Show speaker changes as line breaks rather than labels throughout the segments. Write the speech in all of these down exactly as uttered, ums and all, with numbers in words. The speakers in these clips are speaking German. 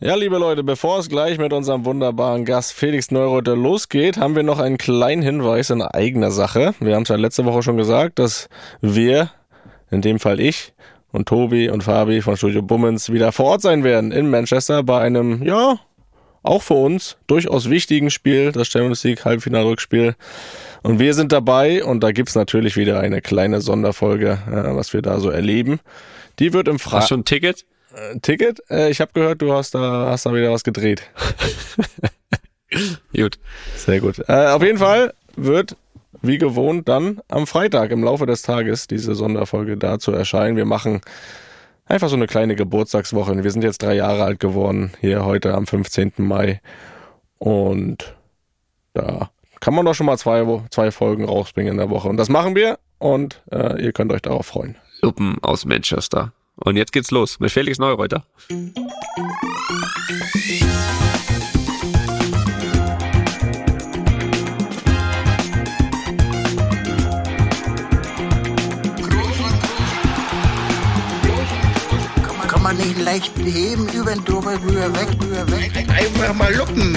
Ja, liebe Leute, bevor es gleich mit unserem wunderbaren Gast Felix Neureuter losgeht, haben wir noch einen kleinen Hinweis in eigener Sache. Wir haben es ja letzte Woche schon gesagt, dass wir, in dem Fall ich und Tobi und Fabi von Studio Bummens, wieder vor Ort sein werden in Manchester bei einem, ja, auch für uns durchaus wichtigen Spiel, das Champions League Halbfinalrückspiel. Und wir sind dabei und da gibt's natürlich wieder eine kleine Sonderfolge, äh, was wir da so erleben. Die wird im Fra-
Hast du ein Ticket?
Äh, Ticket? Äh, ich habe gehört, du hast da, hast da wieder was gedreht.
Gut.
Sehr gut. Äh, auf jeden Fall wird, wie gewohnt, dann am Freitag im Laufe des Tages diese Sonderfolge dazu erscheinen. Wir machen einfach so eine kleine Geburtstagswoche. Wir sind jetzt drei Jahre alt geworden, hier heute am fünfzehnten Mai. Und da kann man doch schon mal zwei, zwei Folgen rausbringen in der Woche. Und das machen wir und äh, ihr könnt euch darauf freuen.
Luppen aus Manchester. Und jetzt geht's los mit Felix Neureuter.
Kann man nicht leicht heben, über den drüber, rüber, weg, rüber, weg.
Einfach mal luppen.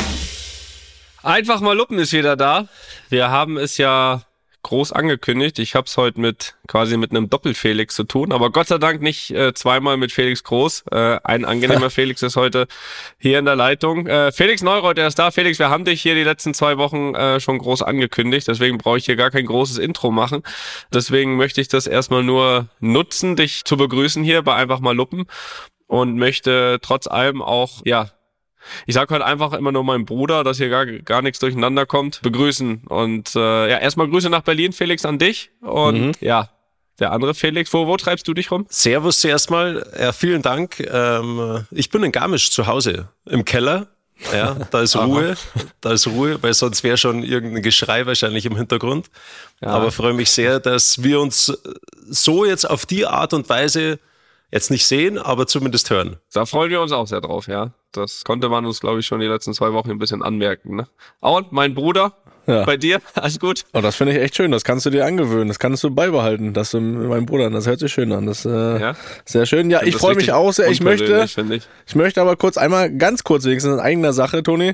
Einfach mal Luppen ist wieder da. Wir haben es ja groß angekündigt. Ich habe es heute mit quasi mit einem Doppel-Felix zu tun, aber Gott sei Dank nicht äh, zweimal mit Felix Groß. Äh, ein angenehmer Felix ist heute hier in der Leitung. Äh, Felix Neureuter ist da. Felix, wir haben dich hier die letzten zwei Wochen äh, schon groß angekündigt, deswegen brauche ich hier gar kein großes Intro machen. Deswegen möchte ich das erstmal nur nutzen, dich zu begrüßen hier bei Einfach mal Luppen und möchte trotz allem auch, ja, ich sag heute einfach immer nur meinem Bruder, dass hier gar, gar nichts durcheinander kommt, begrüßen. Und äh, ja, erstmal Grüße nach Berlin, Felix, an dich. Und mhm. ja, der andere Felix, wo, wo treibst du dich rum?
Servus zuerst mal, ja, vielen Dank. Ähm, ich bin in Garmisch zu Hause, im Keller. Ja, da ist Ruhe, da ist Ruhe, weil sonst wäre schon irgendein Geschrei wahrscheinlich im Hintergrund. Ja. Aber freue mich sehr, dass wir uns so jetzt auf die Art und Weise jetzt nicht sehen, aber zumindest hören.
Da freuen wir uns auch sehr drauf, ja. Das konnte man uns, glaube ich, schon die letzten zwei Wochen ein bisschen anmerken, ne? Und mein Bruder, ja. Bei dir, alles gut?
Oh, das finde ich echt schön, das kannst du dir angewöhnen, das kannst du beibehalten, das mit meinem Bruder, das hört sich schön an, das äh, ja? Sehr schön. Ja, ich, ich freue mich auch sehr, ich möchte, ich. ich möchte aber kurz einmal, ganz kurz wenigstens in eigener Sache, Toni,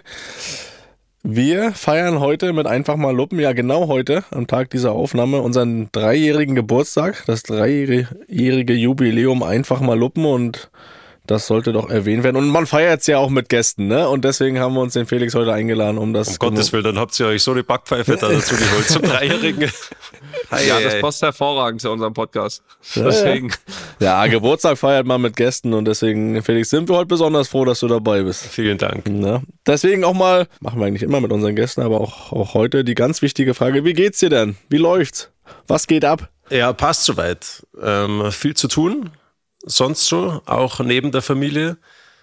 wir feiern heute mit Einfach mal Luppen, ja genau heute, am Tag dieser Aufnahme, unseren dreijährigen Geburtstag, das dreijährige Jubiläum Einfach mal Luppen und das sollte doch erwähnt werden. Und man feiert es ja auch mit Gästen, ne? Und deswegen haben wir uns den Felix heute eingeladen, um das...
Um Gottes Willen, dann habt ihr euch so die Backpfeife da dazu geholt zum Dreijährigen.
Ja, das passt hervorragend zu unserem Podcast. Deswegen.
Ja, ja, Geburtstag feiert man mit Gästen und deswegen, Felix, sind wir heute besonders froh, dass du dabei bist.
Vielen Dank.
Ja. Deswegen auch mal, machen wir eigentlich immer mit unseren Gästen, aber auch, auch heute die ganz wichtige Frage, wie geht's dir denn? Wie läuft's? Was geht ab?
Ja, passt soweit. Ähm, viel zu tun. Sonst so, auch neben der Familie.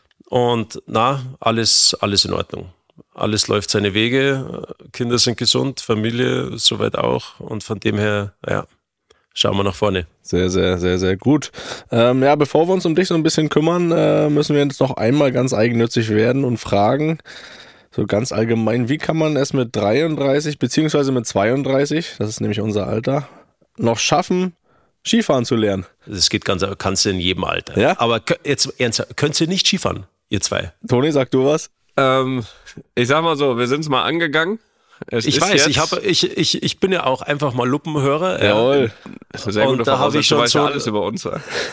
Und na, alles, alles in Ordnung. Alles läuft seine Wege. Kinder sind gesund, Familie soweit auch. Und von dem her, ja, schauen wir nach vorne.
Sehr, sehr, sehr, sehr gut. Ähm, ja, bevor wir uns um dich so ein bisschen kümmern, äh, müssen wir jetzt noch einmal ganz eigennützig werden und fragen, so ganz allgemein, wie kann man es mit dreiunddreißig beziehungsweise mit zweiunddreißig, das ist nämlich unser Alter, noch schaffen, Skifahren zu lernen?
Das geht ganz, kannst du in jedem Alter.
Ja?
Aber jetzt ernsthaft, könnt ihr nicht Skifahren, ihr zwei?
Toni, sag du was?
Ähm, ich sag mal so, wir sind es mal angegangen. Es
ich weiß,
jetzt,
ich, hab, ich, ich, ich bin ja auch einfach mal Luppenhörer.
Jawohl.
Ja. Sehr
und da habe ich schon so
ja alles über uns.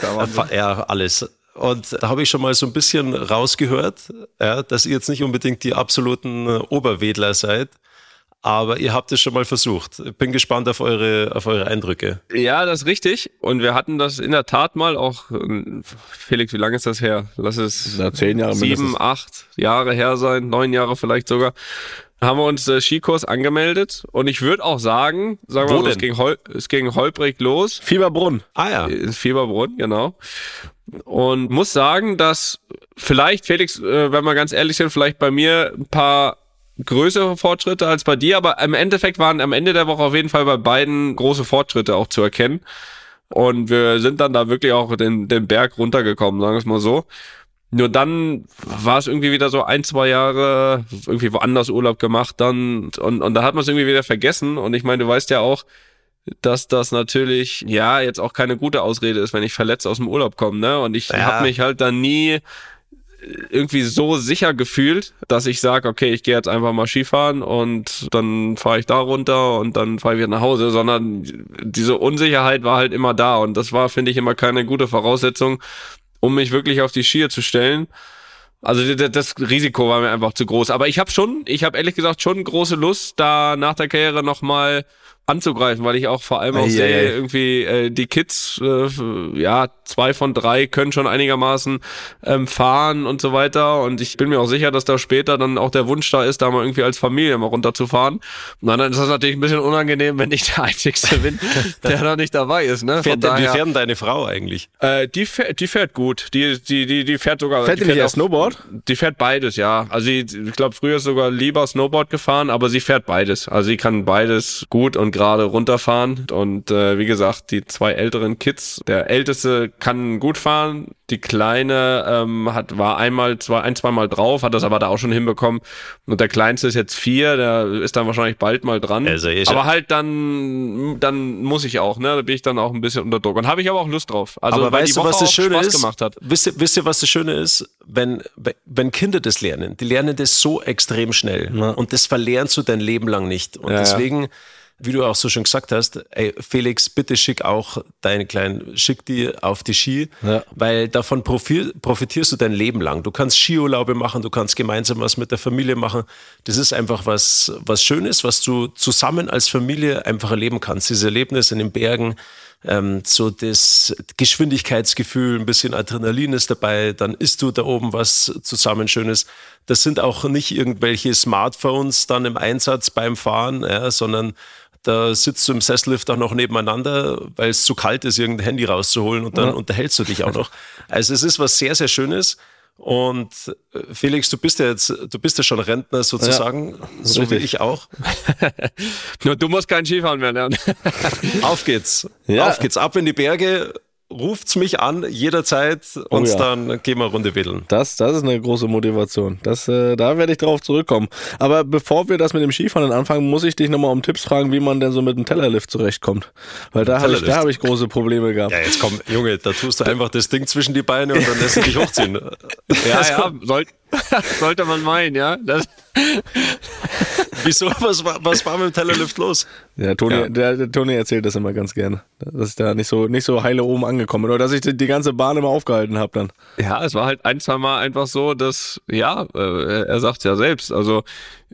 Ja, alles. Und da habe ich schon mal so ein bisschen rausgehört, ja, dass ihr jetzt nicht unbedingt die absoluten Oberwedler seid. Aber ihr habt es schon mal versucht. Bin gespannt auf eure, auf eure Eindrücke.
Ja, das ist richtig. Und wir hatten das in der Tat mal auch, Felix, wie lange ist das her? Lass es
Na, zehn Jahre
sieben,
mindestens.
acht Jahre her sein, neun Jahre vielleicht sogar. Haben wir uns äh, Skikurs angemeldet. Und ich würde auch sagen, sagen wir
Wo
mal, so, es
denn?
ging, hol- es ging holprig los.
Fieberbrunn.
Ah ja.
Äh, Fieberbrunn, genau. Und muss sagen, dass vielleicht, Felix, äh, wenn wir ganz ehrlich sind, vielleicht bei mir ein paar größere Fortschritte als bei dir, aber im Endeffekt waren am Ende der Woche auf jeden Fall bei beiden große Fortschritte auch zu erkennen. Und wir sind dann da wirklich auch den, den Berg runtergekommen, sagen wir es mal so. Nur dann war es irgendwie wieder so ein, zwei Jahre irgendwie woanders Urlaub gemacht dann und, und da hat man es irgendwie wieder vergessen. Und ich meine, du weißt ja auch, dass das natürlich, ja, jetzt auch keine gute Ausrede ist, wenn ich verletzt aus dem Urlaub komme, ne? Und ich
Ja.
habe mich halt dann nie irgendwie so sicher gefühlt, dass ich sage, okay, ich gehe jetzt einfach mal Skifahren und dann fahre ich da runter und dann fahre ich wieder nach Hause, sondern diese Unsicherheit war halt immer da und das war, finde ich, immer keine gute Voraussetzung, um mich wirklich auf die Skier zu stellen. Also das Risiko war mir einfach zu groß. Aber ich habe schon, ich habe ehrlich gesagt schon große Lust, da nach der Karriere nochmal anzugreifen, weil ich auch vor allem auch sehe, yeah. irgendwie äh, die Kids, äh, ja, zwei von drei können schon einigermaßen ähm, fahren und so weiter und ich bin mir auch sicher, dass da später dann auch der Wunsch da ist, da mal irgendwie als Familie mal runterzufahren. Und dann ist das natürlich ein bisschen unangenehm, wenn ich der Einzige bin, der da nicht dabei ist. Ne?
Fährt, daher, wie fährt denn deine Frau eigentlich?
Äh, die, fährt, die fährt gut, die, die, die, die fährt sogar...
Fährt die, die
fährt
nicht auch Snowboard?
Die fährt beides, ja. Also sie, ich glaube, früher ist sogar lieber Snowboard gefahren, aber sie fährt beides. Also sie kann beides gut und gerade runterfahren und äh, wie gesagt, die zwei älteren Kids, der Älteste kann gut fahren, die Kleine ähm, hat war einmal, zwei, ein, zweimal drauf, hat das aber da auch schon hinbekommen und der Kleinste ist jetzt vier, der ist dann wahrscheinlich bald mal dran, also aber halt dann dann muss ich auch, ne, da bin ich dann auch ein bisschen unter Druck und habe ich aber auch Lust drauf. Also
aber
weil
weißt
die Woche
du, was das
auch
Schöne
Spaß
ist?
Gemacht hat.
Wisst ihr, wisst ihr, was das Schöne ist? Wenn, wenn Kinder das lernen, die lernen das so extrem schnell ja. und das verlernst du dein Leben lang nicht und ja, deswegen ja. wie du auch so schon gesagt hast, ey, Felix, bitte schick auch deinen Kleinen, schick die auf die Ski, ja. weil davon profitierst du dein Leben lang. Du kannst Skiurlaube machen, du kannst gemeinsam was mit der Familie machen. Das ist einfach was, was Schönes, was du zusammen als Familie einfach erleben kannst. Diese Erlebnisse in den Bergen, ähm, so das Geschwindigkeitsgefühl, ein bisschen Adrenalin ist dabei, dann isst du da oben was zusammen Schönes. Das sind auch nicht irgendwelche Smartphones dann im Einsatz beim Fahren, ja, sondern da sitzt du im Sessellift auch noch nebeneinander, weil es zu kalt ist, irgendein Handy rauszuholen und dann ja. unterhältst du dich auch noch. Also es ist was sehr, sehr Schönes. Und Felix, du bist ja jetzt, du bist ja schon Rentner sozusagen, ja, so richtig. Wie ich auch.
Nur du musst kein Skifahren mehr lernen.
Auf geht's. Ja. Auf geht's. Ab in die Berge. Ruft's mich an, jederzeit und oh ja. dann gehen wir eine Runde wedeln.
Das, das ist eine große Motivation. Das, äh, da werde ich drauf zurückkommen. Aber bevor wir das mit dem Skifahren anfangen, muss ich dich nochmal um Tipps fragen, wie man denn so mit dem Tellerlift zurechtkommt. Weil da habe ich, da hab ich große Probleme gehabt.
Ja, jetzt komm, Junge, da tust du einfach das Ding zwischen die Beine und dann lässt du dich hochziehen.
Ja, ja, soll, sollte man meinen, ja. Das
Wieso? Was war, was war mit dem Tellerlift los?
Ja, Toni, ja. Der, der Toni erzählt das immer ganz gerne. Dass ich da nicht so, nicht so heile oben angekommen bin. Oder dass ich die, die ganze Bahn immer aufgehalten habe dann.
Ja, es war halt ein, zwei Mal einfach so, dass, ja, äh, er sagt es ja selbst, also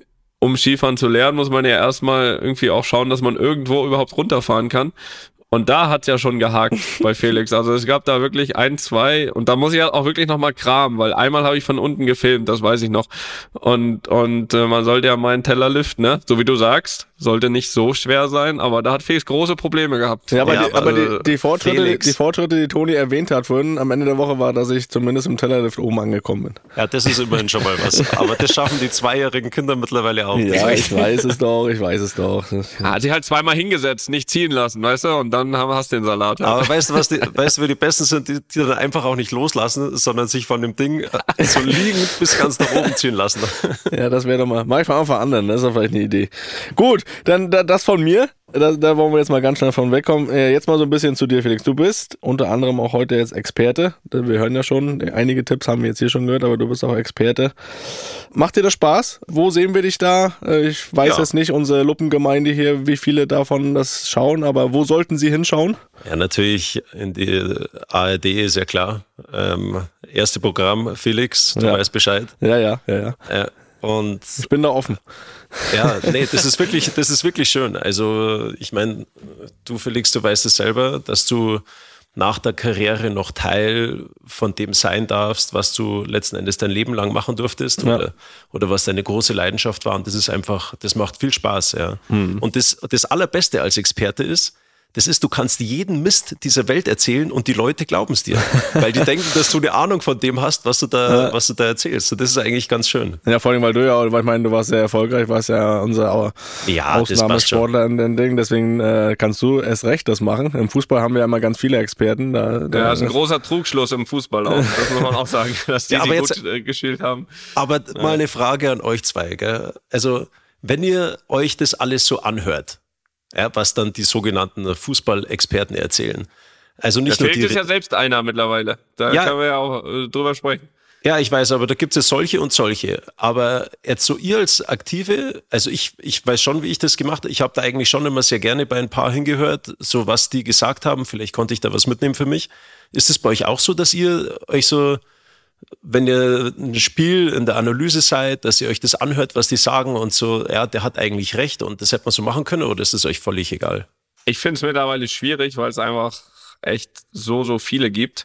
um Skifahren zu lernen, muss man ja erstmal irgendwie auch schauen, dass man irgendwo überhaupt runterfahren kann. Und da hat's ja schon gehakt bei Felix. Also es gab da wirklich ein, zwei und da muss ich ja auch wirklich nochmal kramen, weil einmal habe ich von unten gefilmt, das weiß ich noch. Und und äh, man sollte ja meinen Tellerlift, ne, so wie du sagst, sollte nicht so schwer sein, aber da hat Felix große Probleme gehabt.
Ja, aber, ja, die, aber die, die, Fortschritte, die Fortschritte, die Toni erwähnt hat vorhin am Ende der Woche, war, dass ich zumindest im Tellerlift oben angekommen bin.
Ja, das ist immerhin schon mal was. Aber das schaffen die zweijährigen Kinder mittlerweile auch.
Ja, ich weiß es doch, ich weiß es doch.
Er hat sich halt zweimal hingesetzt, nicht ziehen lassen, weißt du, und dann hast du den Salat. Ja.
Aber weißt du, was die, weißt du, wer die Besten sind, die, die dann einfach auch nicht loslassen, sondern sich von dem Ding so liegend bis ganz nach oben ziehen lassen.
Ja, das wäre doch mal, mach ich mal einfach anderen, das ist doch vielleicht eine Idee. Gut, dann das von mir. Da, da wollen wir jetzt mal ganz schnell von wegkommen. Äh, jetzt mal so ein bisschen zu dir, Felix. Du bist unter anderem auch heute jetzt Experte. Wir hören ja schon, einige Tipps haben wir jetzt hier schon gehört, aber du bist auch Experte. Macht dir das Spaß? Wo sehen wir dich da? Äh, ich weiß ja. jetzt nicht, unsere Luppengemeinde hier, wie viele davon das schauen, aber wo sollten sie hinschauen?
Ja, natürlich in die A R D, ist ja klar. Ähm, erste Programm, Felix, du
ja.
weißt Bescheid.
Ja, ja, ja, ja.
Äh, und
ich bin da offen.
Ja, nee, das ist wirklich, das ist wirklich schön. Also ich meine, du Felix, du weißt es selber, dass du nach der Karriere noch Teil von dem sein darfst, was du letzten Endes dein Leben lang machen durftest ja. oder, oder was deine große Leidenschaft war. Und das ist einfach, das macht viel Spaß. Ja. Hm. Und das, das Allerbeste als Experte ist, das ist, du kannst jeden Mist dieser Welt erzählen und die Leute glauben es dir. Weil die denken, dass du eine Ahnung von dem hast, was du da, ja. was du da erzählst. Und das ist eigentlich ganz schön.
Ja, vor allem, weil du ja, weil ich meine, du warst sehr erfolgreich, warst ja unser
ja,
Ausnahmesportler in den Dingen. Deswegen äh, kannst du erst recht das machen. Im Fußball haben wir ja immer ganz viele Experten. Da, da
ja, das ist ein großer Trugschluss im Fußball auch. Das muss man auch sagen, dass die ja, sich jetzt, gut äh, gespielt haben.
Aber ja. mal eine Frage an euch zwei. Gell? Also, wenn ihr euch das alles so anhört, ja, was dann die sogenannten Fußballexperten erzählen. Also nicht
der
nur
Felix
die
ist ja selbst einer mittlerweile. Da ja, können wir ja auch äh, drüber sprechen.
Ja, ich weiß, aber da gibt es ja solche und solche. Aber jetzt so ihr als Aktive, also ich, ich weiß schon, wie ich das gemacht habe. Ich habe da eigentlich schon immer sehr gerne bei ein paar hingehört, so was die gesagt haben. Vielleicht konnte ich da was mitnehmen für mich. Ist es bei euch auch so, dass ihr euch so, wenn ihr ein Spiel in der Analyse seid, dass ihr euch das anhört, was die sagen und so, ja, der hat eigentlich recht und das hätte man so machen können, oder ist es euch völlig egal?
Ich finde es mittlerweile schwierig, weil es einfach echt so, so viele gibt.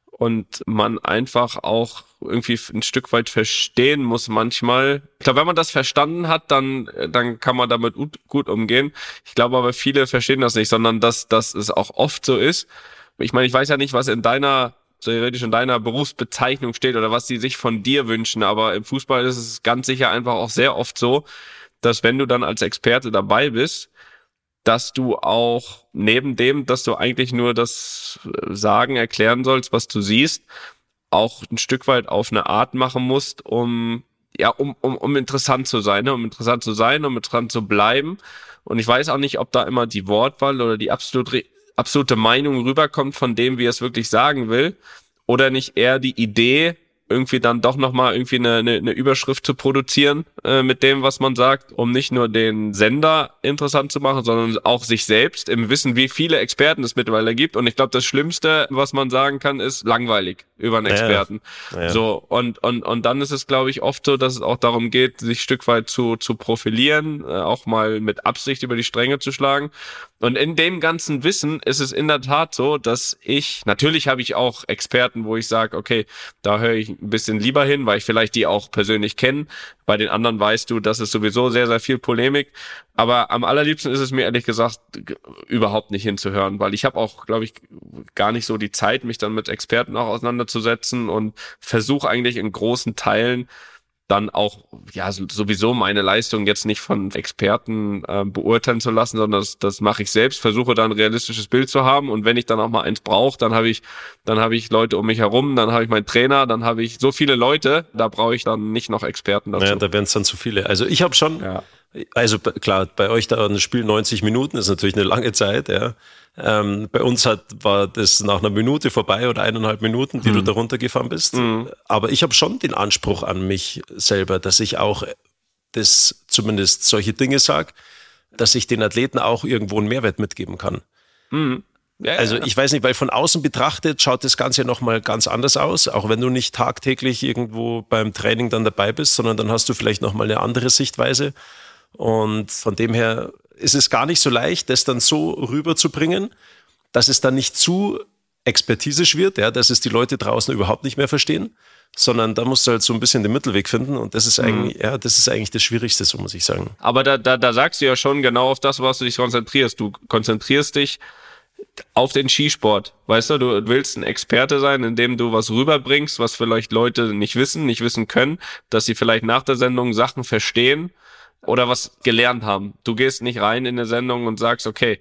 Und man einfach auch irgendwie ein Stück weit verstehen muss manchmal. Ich glaube, wenn man das verstanden hat, dann dann kann man damit gut, gut umgehen. Ich glaube aber, viele verstehen das nicht, sondern dass, dass es auch oft so ist. Ich meine, ich weiß ja nicht, was in deiner, theoretisch in deiner Berufsbezeichnung steht oder was sie sich von dir wünschen, aber im Fußball ist es ganz sicher einfach auch sehr oft so, dass wenn du dann als Experte dabei bist, dass du auch neben dem, dass du eigentlich nur das Sagen, erklären sollst, was du siehst, auch ein Stück weit auf eine Art machen musst, um ja, um um um interessant zu sein, ne? um interessant zu sein, um interessant zu bleiben. Und ich weiß auch nicht, ob da immer die Wortwahl oder die absolute absolute Meinung rüberkommt von dem, wie er es wirklich sagen will, oder nicht eher die Idee, irgendwie dann doch nochmal irgendwie eine, eine, eine Überschrift zu produzieren äh, mit dem, was man sagt, um nicht nur den Sender interessant zu machen, sondern auch sich selbst im Wissen, wie viele Experten es mittlerweile gibt. Und ich glaube, das Schlimmste, was man sagen kann, ist langweilig über einen Experten. Ja, ja. So, und und und dann ist es, glaube ich, oft so, dass es auch darum geht, sich ein Stück weit zu zu profilieren, äh, auch mal mit Absicht über die Stränge zu schlagen. Und in dem ganzen Wissen ist es in der Tat so, dass ich, natürlich habe ich auch Experten, wo ich sage, okay, da höre ich ein bisschen lieber hin, weil ich vielleicht die auch persönlich kenne. Bei den anderen weißt du, das ist sowieso sehr, sehr viel Polemik. Aber am allerliebsten ist es mir ehrlich gesagt überhaupt nicht hinzuhören, weil ich habe auch, glaube ich, gar nicht so die Zeit, mich dann mit Experten auch auseinanderzusetzen und versuche eigentlich in großen Teilen dann auch ja sowieso meine Leistung jetzt nicht von Experten äh, beurteilen zu lassen, sondern das, das mache ich selbst, versuche dann ein realistisches Bild zu haben, und wenn ich dann auch mal eins brauche, dann habe ich dann habe ich Leute um mich herum, dann habe ich meinen Trainer, dann habe ich so viele Leute, da brauche ich dann nicht noch Experten dazu.
Ja, da werden es dann zu viele. Also ich habe schon, ja. also klar, bei euch da ein Spiel neunzig Minuten ist natürlich eine lange Zeit, ja. Ähm, bei uns hat, war das nach einer Minute vorbei oder eineinhalb Minuten, die mhm. du da runtergefahren bist. Mhm. Aber ich habe schon den Anspruch an mich selber, dass ich auch das, zumindest solche Dinge sage, dass ich den Athleten auch irgendwo einen Mehrwert mitgeben kann. Mhm. Ja, also ich weiß nicht, weil von außen betrachtet schaut das Ganze ja nochmal ganz anders aus, auch wenn du nicht tagtäglich irgendwo beim Training dann dabei bist, sondern dann hast du vielleicht nochmal eine andere Sichtweise. Und von dem her ist es gar nicht so leicht, das dann so rüberzubringen, dass es dann nicht zu expertisisch wird, ja, dass es die Leute draußen überhaupt nicht mehr verstehen, sondern da musst du halt so ein bisschen den Mittelweg finden, und das ist eigentlich, mhm. ja, das ist eigentlich das Schwierigste, so muss ich sagen.
Aber da, da, da sagst du ja schon genau auf das, was du dich konzentrierst. Du konzentrierst dich auf den Skisport, weißt du, du willst ein Experte sein, indem du was rüberbringst, was vielleicht Leute nicht wissen, nicht wissen können, dass sie vielleicht nach der Sendung Sachen verstehen oder was gelernt haben. Du gehst nicht rein in eine Sendung und sagst, okay,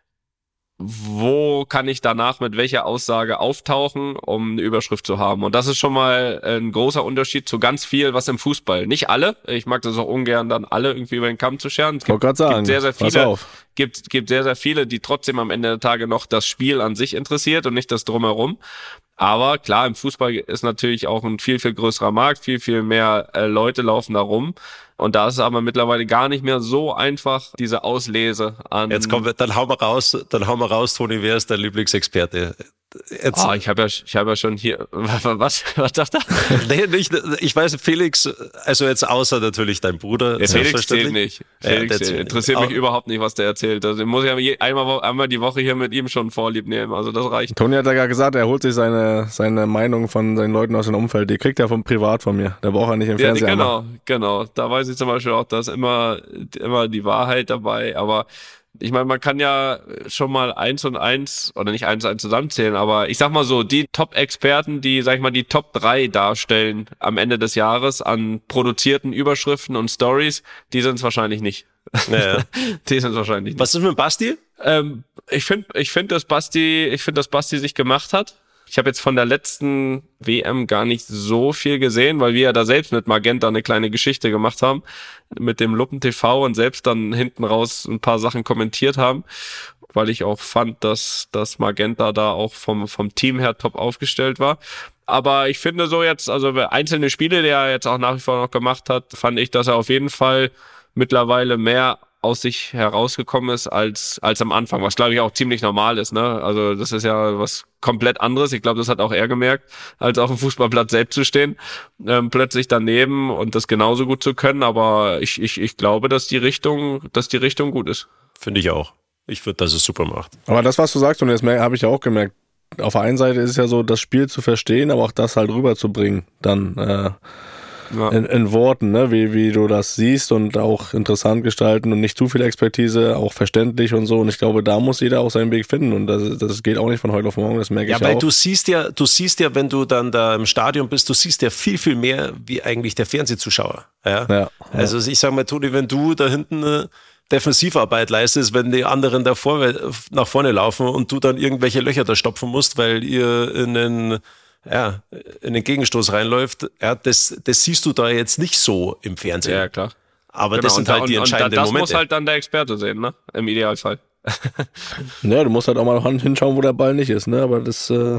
wo kann ich danach mit welcher Aussage auftauchen, um eine Überschrift zu haben? Und das ist schon mal ein großer Unterschied zu ganz viel, was im Fußball. Nicht alle, ich mag das auch ungern, dann alle irgendwie über den Kamm zu scheren. Es gibt,
gibt sagen,
sehr, sehr viele, gibt, gibt sehr, sehr viele, die trotzdem am Ende der Tage noch das Spiel an sich interessiert und nicht das Drumherum. Aber klar, im Fußball ist natürlich auch ein viel, viel größerer Markt, viel, viel mehr äh, Leute laufen da rum. Und da ist es aber mittlerweile gar nicht mehr so einfach, diese Auslese an...
Jetzt kommen wir, dann hauen wir raus, dann hauen wir raus, Toni, wer ist dein Lieblingsexperte?
Jetzt. Oh, ich habe ja, ich habe ja schon hier, was, was sagt er?
Nee, nicht, ich weiß, Felix, also jetzt außer natürlich dein Bruder.
Ja, Felix zählt nicht. Felix ja, interessiert mich auch überhaupt nicht, was der erzählt. Also ich muss ja einmal, einmal die Woche hier mit ihm schon Vorlieb nehmen, also das reicht.
Toni hat ja gerade gesagt, er holt sich seine, seine Meinung von seinen Leuten aus dem Umfeld, die kriegt er vom Privat von mir, da braucht er nicht im ja, Fernsehen.
Genau, einmal. genau, da weiß ich zum Beispiel auch, dass immer, immer die Wahrheit dabei, aber ich meine, man kann ja schon mal eins und eins oder nicht eins und eins zusammenzählen, aber ich sag mal so, die Top-Experten, die, sag ich mal, die Top drei darstellen am Ende des Jahres an produzierten Überschriften und Stories, die sind es wahrscheinlich nicht.
Naja.
Die sind es wahrscheinlich nicht.
Was ist mit Basti?
Ähm, ich finde, ich finde, dass Basti, ich finde, dass Basti sich gemacht hat. Ich habe jetzt von der letzten W M gar nicht so viel gesehen, weil wir ja da selbst mit Magenta eine kleine Geschichte gemacht haben, mit dem Luppen T V, und selbst dann hinten raus ein paar Sachen kommentiert haben, weil ich auch fand, dass dass Magenta da auch vom vom Team her top aufgestellt war. Aber ich finde so jetzt, also einzelne Spiele, die er jetzt auch nach wie vor noch gemacht hat, fand ich, dass er auf jeden Fall mittlerweile mehr aus sich herausgekommen ist als als am Anfang, was glaube ich auch ziemlich normal ist, ne? Also das ist ja was komplett anderes. Ich glaube, das hat auch er gemerkt, als auf dem Fußballplatz selbst zu stehen, ähm, plötzlich daneben und das genauso gut zu können. Aber ich ich ich glaube, dass die Richtung, dass die Richtung gut ist.
Finde ich auch. Ich finde, dass es super macht.
Aber das, was du sagst, und das habe ich ja auch gemerkt, auf der einen Seite ist es ja so, das Spiel zu verstehen, aber auch das halt rüberzubringen, dann äh, ja. in, in Worten, ne? wie, wie du das siehst und auch interessant gestalten und nicht zu viel Expertise, auch verständlich und so. Und ich glaube, da muss jeder auch seinen Weg finden und das, das geht auch nicht von heute auf morgen, das merke
ja,
ich auch.
Ja, weil du siehst ja, du siehst ja, wenn du dann da im Stadion bist, du siehst ja viel, viel mehr wie eigentlich der Fernsehzuschauer. Ja? Ja, also ich sag mal, Toni, wenn du da hinten äh, Defensivarbeit leistest, wenn die anderen da vor, nach vorne laufen und du dann irgendwelche Löcher da stopfen musst, weil ihr in den, ja, in den Gegenstoß reinläuft, ja, das, das siehst du da jetzt nicht so im Fernsehen.
Ja, klar.
Aber genau, das sind halt und, die entscheidenden
und das
Momente.
Das muss halt dann der Experte sehen, ne? Im Idealfall.
Ja, du musst halt auch mal hinschauen, wo der Ball nicht ist, ne? Aber das äh,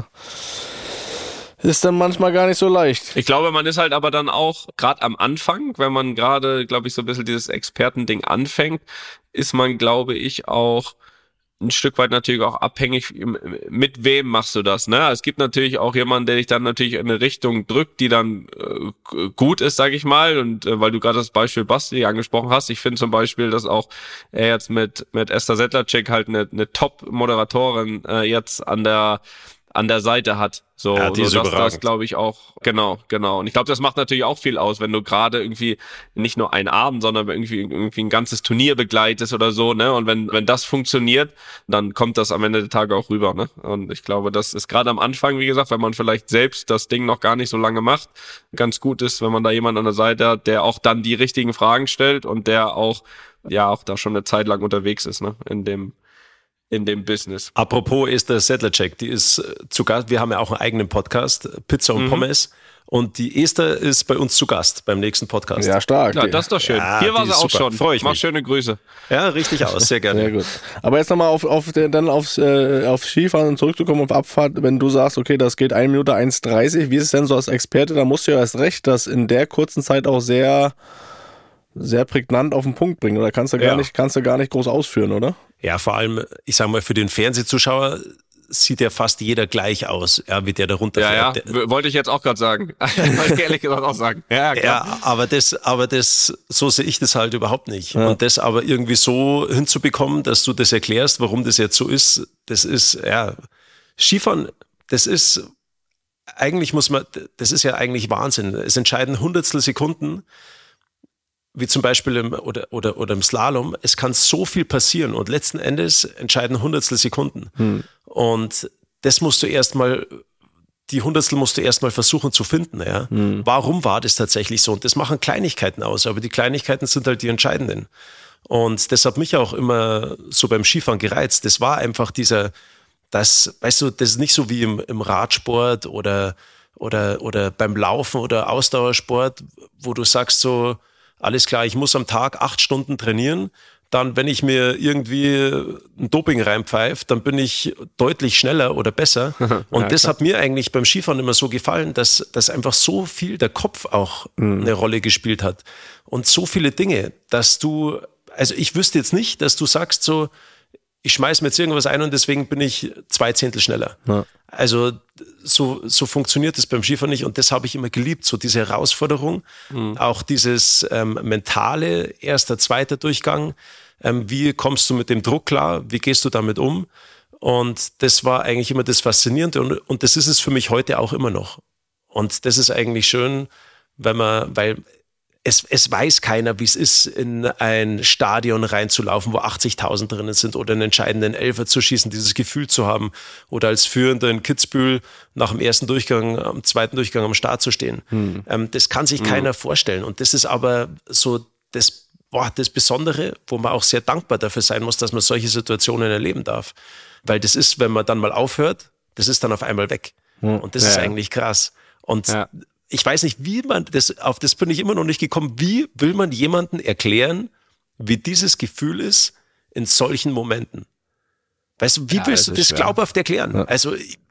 ist dann manchmal gar nicht so leicht.
Ich glaube, man ist halt aber dann auch, gerade am Anfang, wenn man gerade, glaube ich, so ein bisschen dieses Expertending anfängt, ist man, glaube ich, auch ein Stück weit natürlich auch abhängig, mit wem machst du das, ne? Es gibt natürlich auch jemanden, der dich dann natürlich in eine Richtung drückt, die dann äh, gut ist, sag ich mal, und äh, weil du gerade das Beispiel Basti angesprochen hast, ich finde zum Beispiel, dass auch er jetzt mit mit Esther Sedlacek halt eine, eine Top-Moderatorin äh, jetzt an der an der Seite hat. So,
ja, die
so
ist
das, das glaube ich auch, genau, genau. Und ich glaube, das macht natürlich auch viel aus, wenn du gerade irgendwie nicht nur einen Abend, sondern irgendwie irgendwie ein ganzes Turnier begleitest oder so, ne? Und wenn wenn das funktioniert, dann kommt das am Ende der Tage auch rüber, ne? Und ich glaube, das ist gerade am Anfang, wie gesagt, wenn man vielleicht selbst das Ding noch gar nicht so lange macht, ganz gut ist, wenn man da jemanden an der Seite hat, der auch dann die richtigen Fragen stellt und der auch, ja, auch da schon eine Zeit lang unterwegs ist, ne? In dem in dem Business.
Apropos Esther Sedlacek, die ist zu Gast, wir haben ja auch einen eigenen Podcast, Pizza und mhm. Pommes, und die Esther ist bei uns zu Gast beim nächsten Podcast.
Ja, stark.
Ja, das ist doch schön. Ja, hier war sie auch super. Schon.
Freue ich mich.
Mach schöne Grüße.
Ja, richtig aus, sehr gerne.
Sehr gut. Aber jetzt nochmal auf, auf, dann aufs, äh, aufs Skifahren zurückzukommen, auf Abfahrt, wenn du sagst, okay, das geht eine Minute eins dreißig, wie ist es denn so als Experte, da musst du ja erst recht, das in der kurzen Zeit auch sehr, sehr prägnant auf den Punkt bringen, oder kannst du gar ja. nicht, kannst du gar nicht groß ausführen, oder?
Ja, vor allem, ich sag mal, für den Fernsehzuschauer sieht ja fast jeder gleich aus, ja, wie der da runterfährt.
Ja, ja, wollte ich jetzt auch gerade sagen. Wollte ich ehrlich gesagt auch sagen. Ja, klar.
Ja, aber das, aber das, so sehe ich das halt überhaupt nicht. Ja. Und das aber irgendwie so hinzubekommen, dass du das erklärst, warum das jetzt so ist, das ist, ja, Skifahren, das ist, eigentlich muss man, das ist ja eigentlich Wahnsinn. Es entscheiden Hundertstel Sekunden, wie zum Beispiel im, oder, oder, oder im Slalom, es kann so viel passieren und letzten Endes entscheiden Hundertstel Sekunden. Hm. Und das musst du erstmal, die Hundertstel musst du erstmal versuchen zu finden. Ja? Hm. Warum war das tatsächlich so? Und das machen Kleinigkeiten aus, aber die Kleinigkeiten sind halt die entscheidenden. Und das hat mich auch immer so beim Skifahren gereizt. Das war einfach dieser, das, weißt du, das ist nicht so wie im, im Radsport oder, oder, oder beim Laufen oder Ausdauersport, wo du sagst so, alles klar, ich muss am Tag acht Stunden trainieren, dann, wenn ich mir irgendwie ein Doping reinpfeife, dann bin ich deutlich schneller oder besser. Und ja, das klar. hat mir eigentlich beim Skifahren immer so gefallen, dass, dass einfach so viel der Kopf auch mhm. eine Rolle gespielt hat. Und so viele Dinge, dass du, also ich wüsste jetzt nicht, dass du sagst so, ich schmeiß mir jetzt irgendwas ein und deswegen bin ich zwei Zehntel schneller. Ja. Also so, so funktioniert es beim Skifahren nicht und das habe ich immer geliebt, so diese Herausforderung, mhm. auch dieses ähm, mentale, erster, zweiter Durchgang, ähm, wie kommst du mit dem Druck klar, wie gehst du damit um, und das war eigentlich immer das Faszinierende und, und das ist es für mich heute auch immer noch, und das ist eigentlich schön, wenn man, weil Es, es weiß keiner, wie es ist, in ein Stadion reinzulaufen, wo achtzigtausend drinnen sind, oder einen entscheidenden Elfer zu schießen, dieses Gefühl zu haben, oder als Führender in Kitzbühel nach dem ersten Durchgang, am zweiten Durchgang am Start zu stehen. Hm. Ähm, das kann sich hm. keiner vorstellen. Und das ist aber so das, boah, das Besondere, wo man auch sehr dankbar dafür sein muss, dass man solche Situationen erleben darf. Weil das ist, wenn man dann mal aufhört, das ist dann auf einmal weg. Hm. Und das ja. ist eigentlich krass. Und ja. ich weiß nicht, wie man das, auf das bin ich immer noch nicht gekommen, wie will man jemandem erklären, wie dieses Gefühl ist in solchen Momenten? Weißt du, wie ja, willst du das schwer. glaubhaft erklären? Ja. Also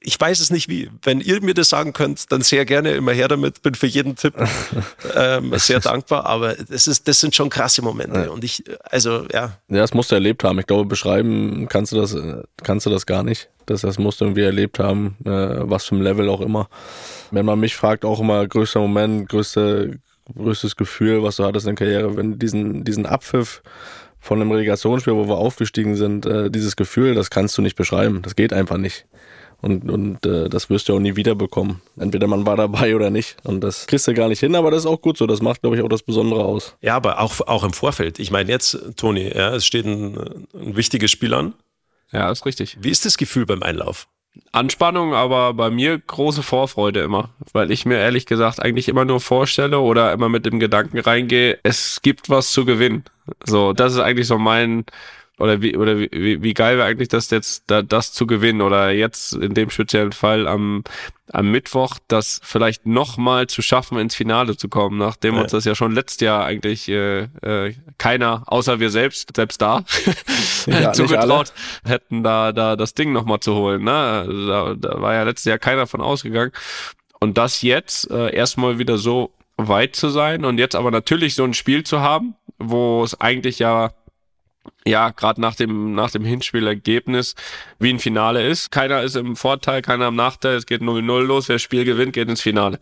ich weiß es nicht wie. Wenn ihr mir das sagen könnt, dann sehr gerne, immer her damit. Bin für jeden Tipp ähm, sehr dankbar. Aber das, ist, das sind schon krasse Momente. Ja. Und ich, also, ja.
Ja, das musst du erlebt haben. Ich glaube, beschreiben kannst du das, kannst du das gar nicht. Das, das musst du irgendwie erlebt haben, äh, was für ein Level auch immer. Wenn man mich fragt, auch immer größter Moment, größte, größtes Gefühl, was du hattest in der Karriere, wenn diesen, diesen Abpfiff von einem Relegationsspiel, wo wir aufgestiegen sind, äh, dieses Gefühl, das kannst du nicht beschreiben. Das geht einfach nicht. Und, und äh, das wirst du auch nie wiederbekommen. Entweder man war dabei oder nicht. Und das kriegst du gar nicht hin, aber das ist auch gut so. Das macht, glaube ich, auch das Besondere aus.
Ja, aber auch, auch im Vorfeld. Ich meine jetzt, Toni, ja, es steht ein, ein wichtiges Spiel an.
Ja, ist richtig.
Wie ist das Gefühl beim Einlauf?
Anspannung, aber bei mir große Vorfreude immer. Weil ich mir ehrlich gesagt eigentlich immer nur vorstelle oder immer mit dem Gedanken reingehe, es gibt was zu gewinnen. So, das ist eigentlich so mein... Oder wie oder wie, wie geil wäre eigentlich das jetzt, da, das zu gewinnen oder jetzt in dem speziellen Fall am am Mittwoch, das vielleicht nochmal zu schaffen, ins Finale zu kommen, nachdem ja. uns das ja schon letztes Jahr eigentlich äh, äh, keiner, außer wir selbst, selbst da, ja, zugetraut hätten, da da das Ding nochmal zu holen. Ne? Also da, da war ja letztes Jahr keiner von ausgegangen. Und das jetzt äh, erstmal wieder so weit zu sein und jetzt aber natürlich so ein Spiel zu haben, wo es eigentlich ja ja, gerade nach dem nach dem Hinspielergebnis wie ein Finale ist. Keiner ist im Vorteil, keiner im Nachteil. Es geht null null los. Wer das Spiel gewinnt, geht ins Finale.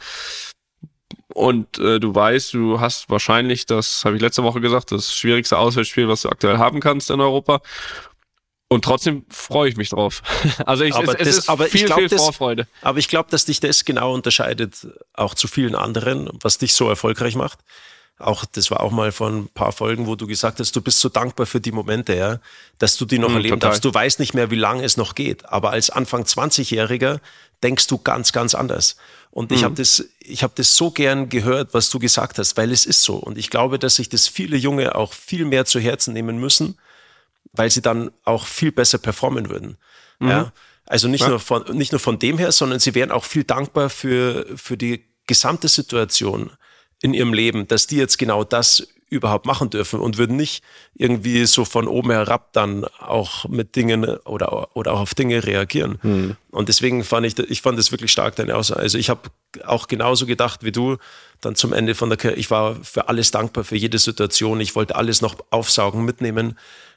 Und äh, du weißt, du hast wahrscheinlich, das habe ich letzte Woche gesagt, das schwierigste Auswärtsspiel, was du aktuell haben kannst in Europa. Und trotzdem freue ich mich drauf. Also ich, aber es, es das, ist aber viel, ich glaub, viel das, Vorfreude.
Aber ich glaube, dass dich das genau unterscheidet, auch zu vielen anderen, was dich so erfolgreich macht. Auch, das war auch mal vor ein paar Folgen, wo du gesagt hast, du bist so dankbar für die Momente, ja, dass du die noch mm, erleben total. darfst. Du weißt nicht mehr, wie lange es noch geht. Aber als Anfang zwanzigjähriger denkst du ganz, ganz anders. Und mm. ich habe das, ich habe das so gern gehört, was du gesagt hast, weil es ist so. Und ich glaube, dass sich das viele Junge auch viel mehr zu Herzen nehmen müssen, weil sie dann auch viel besser performen würden. Mm. Ja, also nicht ja. nur von, nicht nur von dem her, sondern sie wären auch viel dankbar für, für die gesamte Situation in ihrem Leben, dass die jetzt genau das überhaupt machen dürfen und würden nicht irgendwie so von oben herab dann auch mit Dingen oder, oder auch auf Dinge reagieren. Hm. Und deswegen fand ich, ich fand das wirklich stark, deine Aussage. Also ich habe auch genauso gedacht wie du, dann zum Ende von der Karriere, ich war für alles dankbar, für jede Situation, ich wollte alles noch aufsaugen, mitnehmen.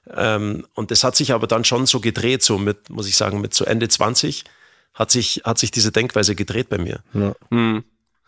Und das hat sich aber dann schon so gedreht, so mit, muss ich sagen, mit so Ende zwanzig hat sich, hat sich diese Denkweise gedreht bei mir.
Ja. Hm.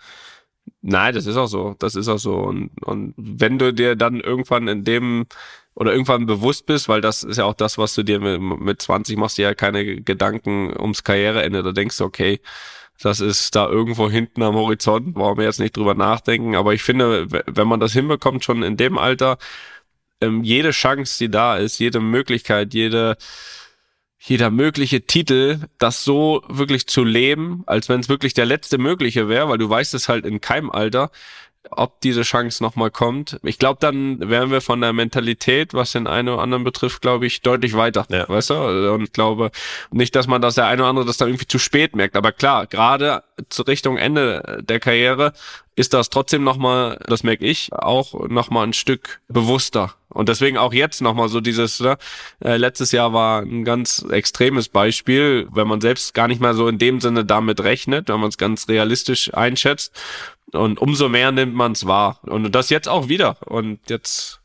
Nein, das ist auch so. Das ist auch so. Und, und wenn du dir dann irgendwann in dem oder irgendwann bewusst bist, weil das ist ja auch das, was du dir mit, mit zwanzig machst, dir ja keine Gedanken ums Karriereende. Da denkst du, okay, das ist da irgendwo hinten am Horizont, brauchen wir jetzt nicht drüber nachdenken. Aber ich finde, wenn man das hinbekommt, schon in dem Alter, ähm, jede Chance, die da ist, jede Möglichkeit, jede jeder mögliche Titel, das so wirklich zu leben, als wenn es wirklich der letzte mögliche wäre, weil du weißt es halt in keinem Alter, ob diese Chance nochmal kommt. Ich glaube, dann wären wir von der Mentalität, was den einen oder anderen betrifft, glaube ich, deutlich weiter. Ja. Weißt du? Und ich glaube nicht, dass man das der eine oder andere das dann irgendwie zu spät merkt. Aber klar, gerade zur Richtung Ende der Karriere ist das trotzdem nochmal, das merke ich, auch nochmal ein Stück bewusster. Und deswegen auch jetzt nochmal so dieses, ne, äh, letztes Jahr war ein ganz extremes Beispiel, wenn man selbst gar nicht mal so in dem Sinne damit rechnet, wenn man es ganz realistisch einschätzt. Und umso mehr nimmt man es wahr. Und das jetzt auch wieder. Und jetzt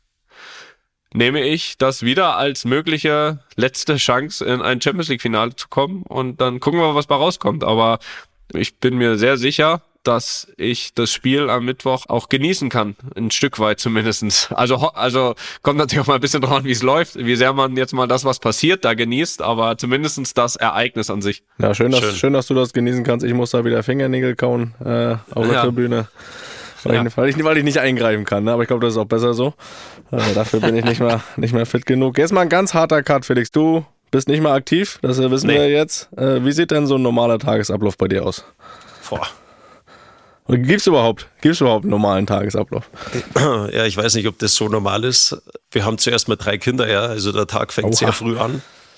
nehme ich das wieder als mögliche letzte Chance, in ein Champions-League-Finale zu kommen. Und dann gucken wir, was da rauskommt. Aber ich bin mir sehr sicher, dass ich das Spiel am Mittwoch auch genießen kann, ein Stück weit zumindestens. Also also kommt natürlich auch mal ein bisschen drauf an, wie es läuft, wie sehr man jetzt mal das, was passiert, da genießt, aber zumindestens das Ereignis an sich.
Ja, schön, dass, schön. schön, dass du das genießen kannst. Ich muss da wieder Fingernägel kauen äh, auf der ja. Tribüne, weil, ja. ich, weil, ich, weil ich nicht eingreifen kann, ne? Aber ich glaube, das ist auch besser so. Äh, dafür bin ich nicht mehr, nicht mehr fit genug. Jetzt mal ein ganz harter Cut, Felix. Du bist nicht mehr aktiv, das wissen nee. wir jetzt. Äh, wie sieht denn so ein normaler Tagesablauf bei dir aus?
Boah.
Oder gibt's überhaupt, gibt's überhaupt einen normalen Tagesablauf?
Ja, ich weiß nicht, ob das so normal ist. Wir haben zuerst mal drei Kinder, ja, also der Tag fängt Oha. sehr früh an.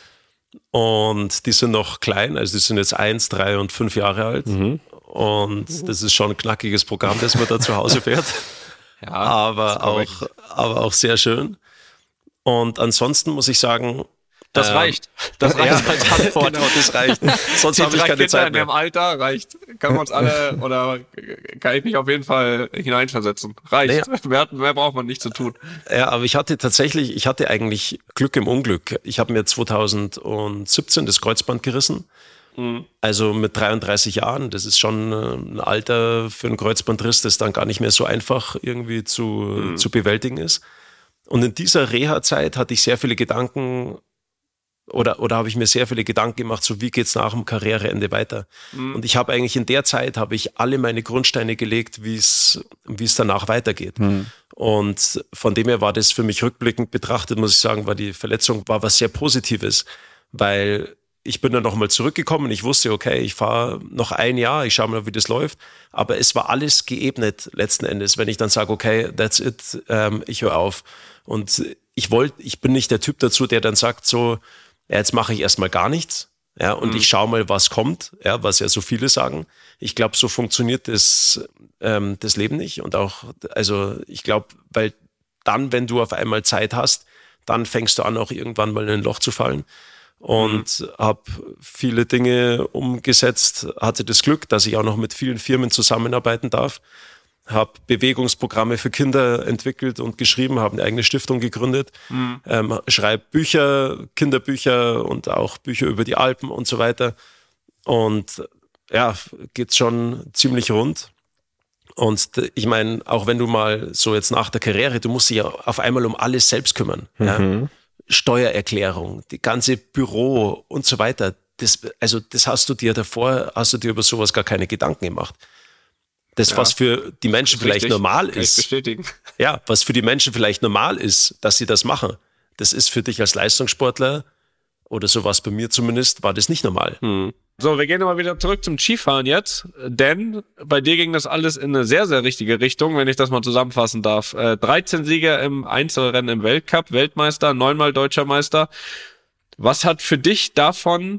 Und die sind noch klein, also die sind jetzt eins, drei und fünf Jahre alt. Mhm. Und das ist schon ein knackiges Programm, das man da zu Hause fährt. Ja, aber auch, aber auch sehr schön. Und ansonsten muss ich sagen,
Das ähm, reicht. Das reicht
ja, als Antwort. Genau, das reicht. Sonst habe ich keine
Kinder
Zeit mehr.
In dem Alter reicht. Können wir uns alle, oder kann ich mich auf jeden Fall hineinversetzen. Reicht. Nee. Mehr, mehr braucht man nicht zu tun.
Ja, aber ich hatte tatsächlich, ich hatte eigentlich Glück im Unglück. Ich habe mir zweitausendsiebzehn das Kreuzband gerissen. Mhm. Also mit dreiunddreißig Jahren. Das ist schon ein Alter für einen Kreuzbandriss, das dann gar nicht mehr so einfach irgendwie zu, mhm. zu bewältigen ist. Und in dieser Reha-Zeit hatte ich sehr viele Gedanken, Oder, oder habe ich mir sehr viele Gedanken gemacht, so wie geht's nach dem Karriereende weiter? Mhm. Und ich habe eigentlich in der Zeit, habe ich alle meine Grundsteine gelegt, wie es wie es danach weitergeht. Mhm. Und von dem her war das für mich rückblickend betrachtet, muss ich sagen, war die Verletzung war was sehr Positives, weil ich bin dann nochmal zurückgekommen. Ich wusste, okay, ich fahre noch ein Jahr, ich schaue mal, wie das läuft. Aber es war alles geebnet letzten Endes, wenn ich dann sage, okay, that's it, ähm, ich höre auf. Und ich wollte, ich bin nicht der Typ dazu, der dann sagt so, ja, jetzt mache ich erstmal gar nichts, ja, und mhm. ich schaue mal, was kommt, ja, was ja so viele sagen. Ich glaube, so funktioniert das, ähm, das Leben nicht. Und auch, also ich glaube, weil dann, wenn du auf einmal Zeit hast, dann fängst du an, auch irgendwann mal in ein Loch zu fallen. Und mhm. habe viele Dinge umgesetzt, hatte das Glück, dass ich auch noch mit vielen Firmen zusammenarbeiten darf. Habe Bewegungsprogramme für Kinder entwickelt und geschrieben, habe eine eigene Stiftung gegründet, mhm. ähm, schreibe Bücher, Kinderbücher und auch Bücher über die Alpen und so weiter. Und ja, geht's schon ziemlich rund. Und ich meine, auch wenn du mal so jetzt nach der Karriere, du musst dich ja auf einmal um alles selbst kümmern. Mhm. Ja? Steuererklärung, die ganze Büro und so weiter. Das, also das hast du dir davor, hast du dir über sowas gar keine Gedanken gemacht. Das, ja, was für die Menschen vielleicht richtig. normal ist,
bestätigen.
ja, was für die Menschen vielleicht normal ist, dass sie das machen, das ist für dich als Leistungssportler, oder so war es bei mir zumindest, war das nicht normal.
Hm. So, wir gehen nochmal wieder zurück zum Skifahren jetzt, denn bei dir ging das alles in eine sehr, sehr richtige Richtung, wenn ich das mal zusammenfassen darf. Äh, dreizehn Sieger im Einzelrennen im Weltcup, Weltmeister, neunmal Deutscher Meister. Was hat für dich davon